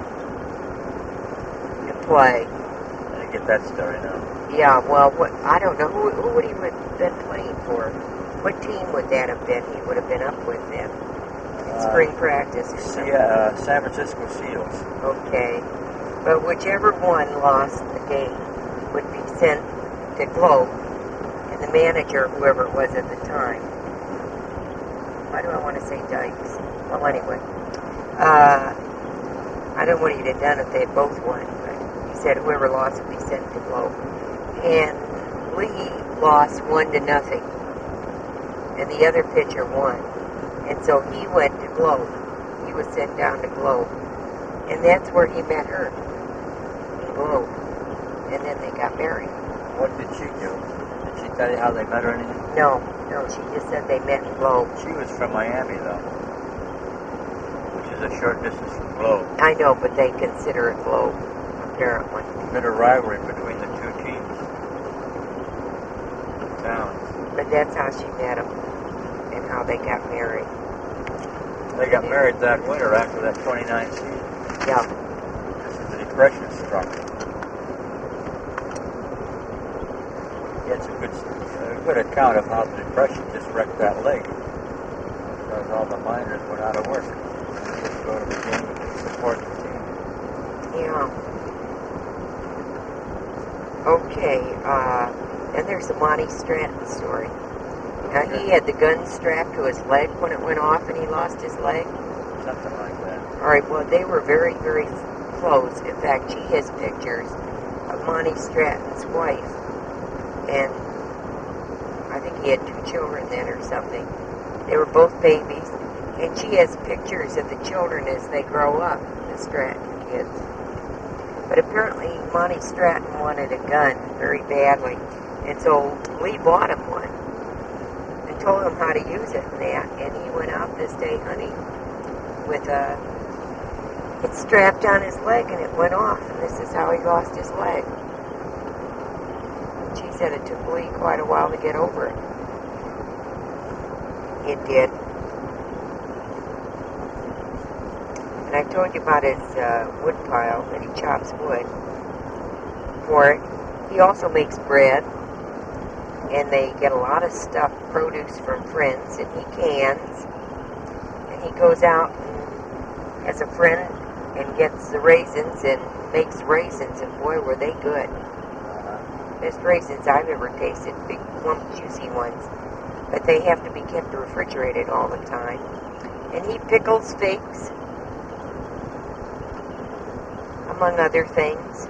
to play. I didn't get that story now. Yeah, well, what, I don't know. Who, who would he have been playing for? What team would that have been? He would have been up with then. In Uh, spring practice or See, something. uh, San Francisco Seals. Okay. But whichever one lost the game would be sent to Globe, and the manager, whoever it was at the time. Why do I want to say Dykes? Well, anyway. Uh, I don't know what he'd have done if they had both won, but he said whoever lost would be sent to Globe. And Lee lost one to nothing, and the other pitcher won. And so he went to Globe. He was sent down to Globe. And that's where he met her, in Globe. And then they got married. What did she do? Did she tell you how they met or anything? No, no, she just said they met in Globe. She was from Miami, though, which is a short distance from Globe. I know, but they consider it Globe, apparently. Bitter rivalry between the two teams. Towns. But that's how she met him, and how they got married. They got married that winter after that twenty-nine season. Yeah. Just as the Depression struck. It's a good, a good account of how the Depression just wrecked that lake. Because all the miners went out of work. And they just go to the game and support the team. Yeah. Okay, uh, Then there's the Monty Stratton story. Now, he had the gun strapped to his leg when it went off and he lost his leg. Something like that. All right, well, they were very, very close. In fact, she has pictures of Monty Stratton's wife. And I think he had two children then or something. They were both babies. And she has pictures of the children as they grow up, the Stratton kids. But apparently Monty Stratton wanted a gun very badly. And so Lee bought him one and told him how to use it and that. And he went out this day hunting with a... It strapped on his leg and it went off. And this is how he lost his leg. She said it took Lee quite a while to get over it. It did. And I told you about his uh, wood pile that he chops wood for it. He also makes bread, and they get a lot of stuff, produce from friends, and he cans. And he goes out and has a friend and gets the raisins and makes raisins, and boy, were they good. Best raisins I've ever tasted, big, plump, juicy ones. But they have to be kept refrigerated all the time. And he pickles figs, among other things.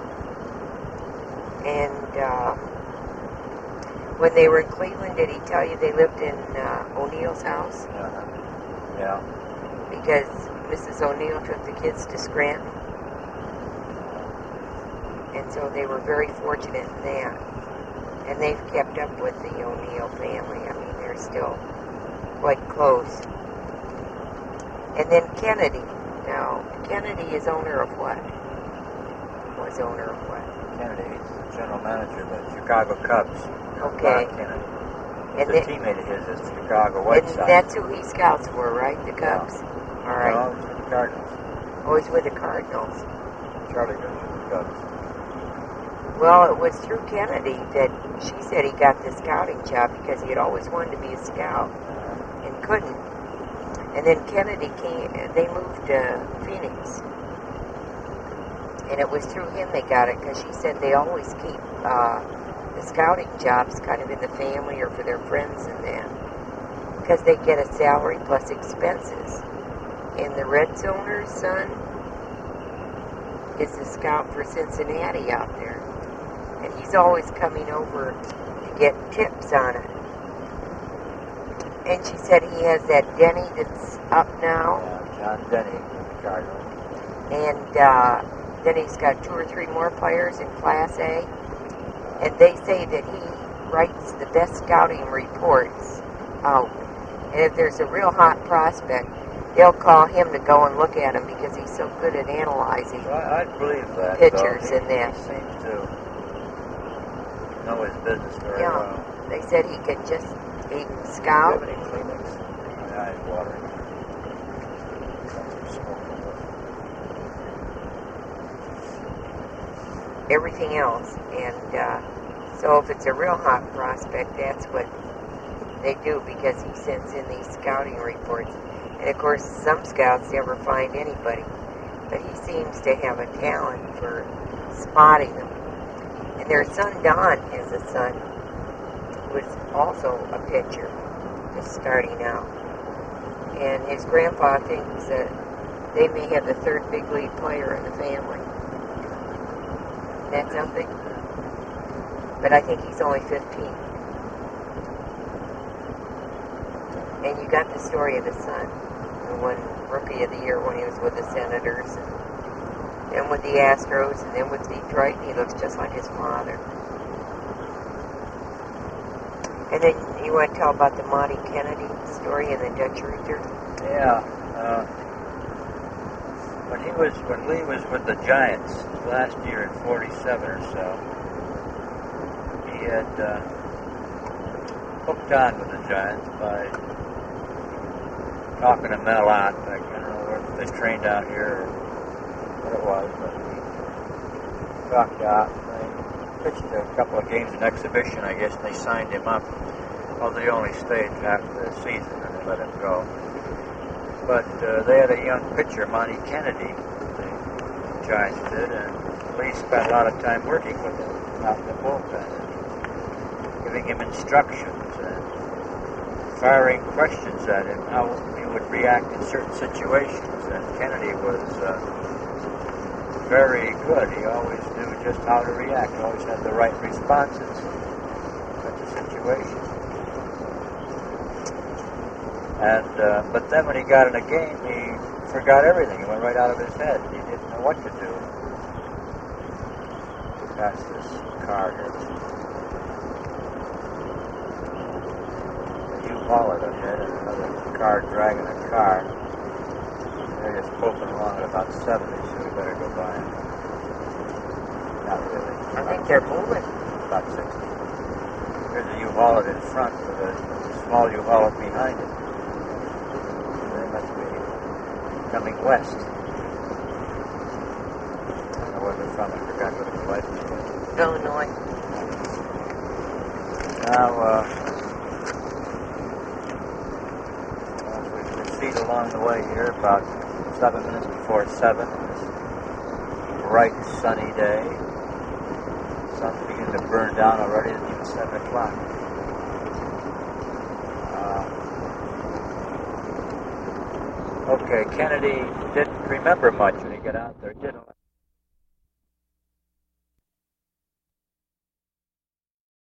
And uh, when they were in Cleveland, did he tell you they lived in uh, O'Neill's house? Uh-huh. Yeah. Because Missus O'Neill took the kids to Scranton. And so they were very fortunate in that. And they've kept up with the O'Neill family. I mean, they're still quite close. And then Kennedy. Now, Kennedy is owner of what? Was owner of what? Kennedy, he's the general manager of the Chicago Cubs. Okay. Bob Kennedy. He's And a then- teammate of his at the Chicago White And Sox. that's who he scouts for, right? The Cubs? All right. No, he's with the Cardinals. Always with the Cardinals. Charlie goes with the Cubs. Well, it was through Kennedy that she said he got the scouting job because he had always wanted to be a scout and couldn't. And then Kennedy came, they moved to Phoenix. And it was through him they got it because she said they always keep uh, the scouting jobs kind of in the family or for their friends and that. Because they get a salary plus expenses. And the Red Zoner's son is the scout for Cincinnati out there. And he's always coming over to get tips on it. And she said he has that Denny that's up now. Yeah, John Denny with the Cardinals. And uh, then he's got two or three more players in Class A. And they say that he writes the best scouting reports out. And if there's a real hot prospect, they'll call him to go and look at him because he's so good at analyzing So I, I believe that. pictures though. He, and that. He seems to know his business very Yeah. well. They said he could just, he can Do you scout. have any Kleenex? My eye's watering. Some smoking. Everything else. And uh, so if it's a real hot prospect, that's what they do because he sends in these scouting reports. And of course, some scouts never find anybody. But he seems to have a talent for spotting them. And their son Don has a son who is also a pitcher, just starting out. And his grandpa thinks that they may have the third big league player in the family. That's something. But I think he's only fifteen. And you got the story of his son, who won Rookie of the Year when he was with the Senators, and then with the Astros, and then with Detroit, and he looks just like his father. And then you want to tell about the Monty Kennedy story and the Dutch Ruther? Yeah. Uh, when he was, when Lee was with the Giants last year in forty-seven or so, he had uh, hooked on with the Giants by talking to Mel Ott. I don't know where they trained out here or what it was, but he talked out. They pitched a couple of games in exhibition, I guess, and they signed him up. Well, they only stayed half the season and they let him go. But uh, they had a young pitcher, Monty Kennedy, the Giants did, and Lee spent a lot of time working with him out in the bullpen. giving him instructions and firing questions at him, how he would react in certain situations. And Kennedy was uh, very good. He always knew just how to react. He always had the right responses in such a situation. And uh, but then when he got in a game, he forgot everything. It went right out of his head. He didn't know what to do. Pass this car here. U-Haul ahead and another car dragging a car. They're just poking along at about seventy, so we better go by them. Not really. I think they're moving. About sixty. There's a U-Haul in front with a small U-Haul behind it. They must be coming west. I don't know where they're from. I forgot what the license was. Illinois. Now, uh, as we proceed along the way here, about seven minutes before seven, this bright sunny day. Sun's beginning to burn down already. It's even seven o'clock. Uh, okay, Kennedy didn't remember much when he got out there. Didn't.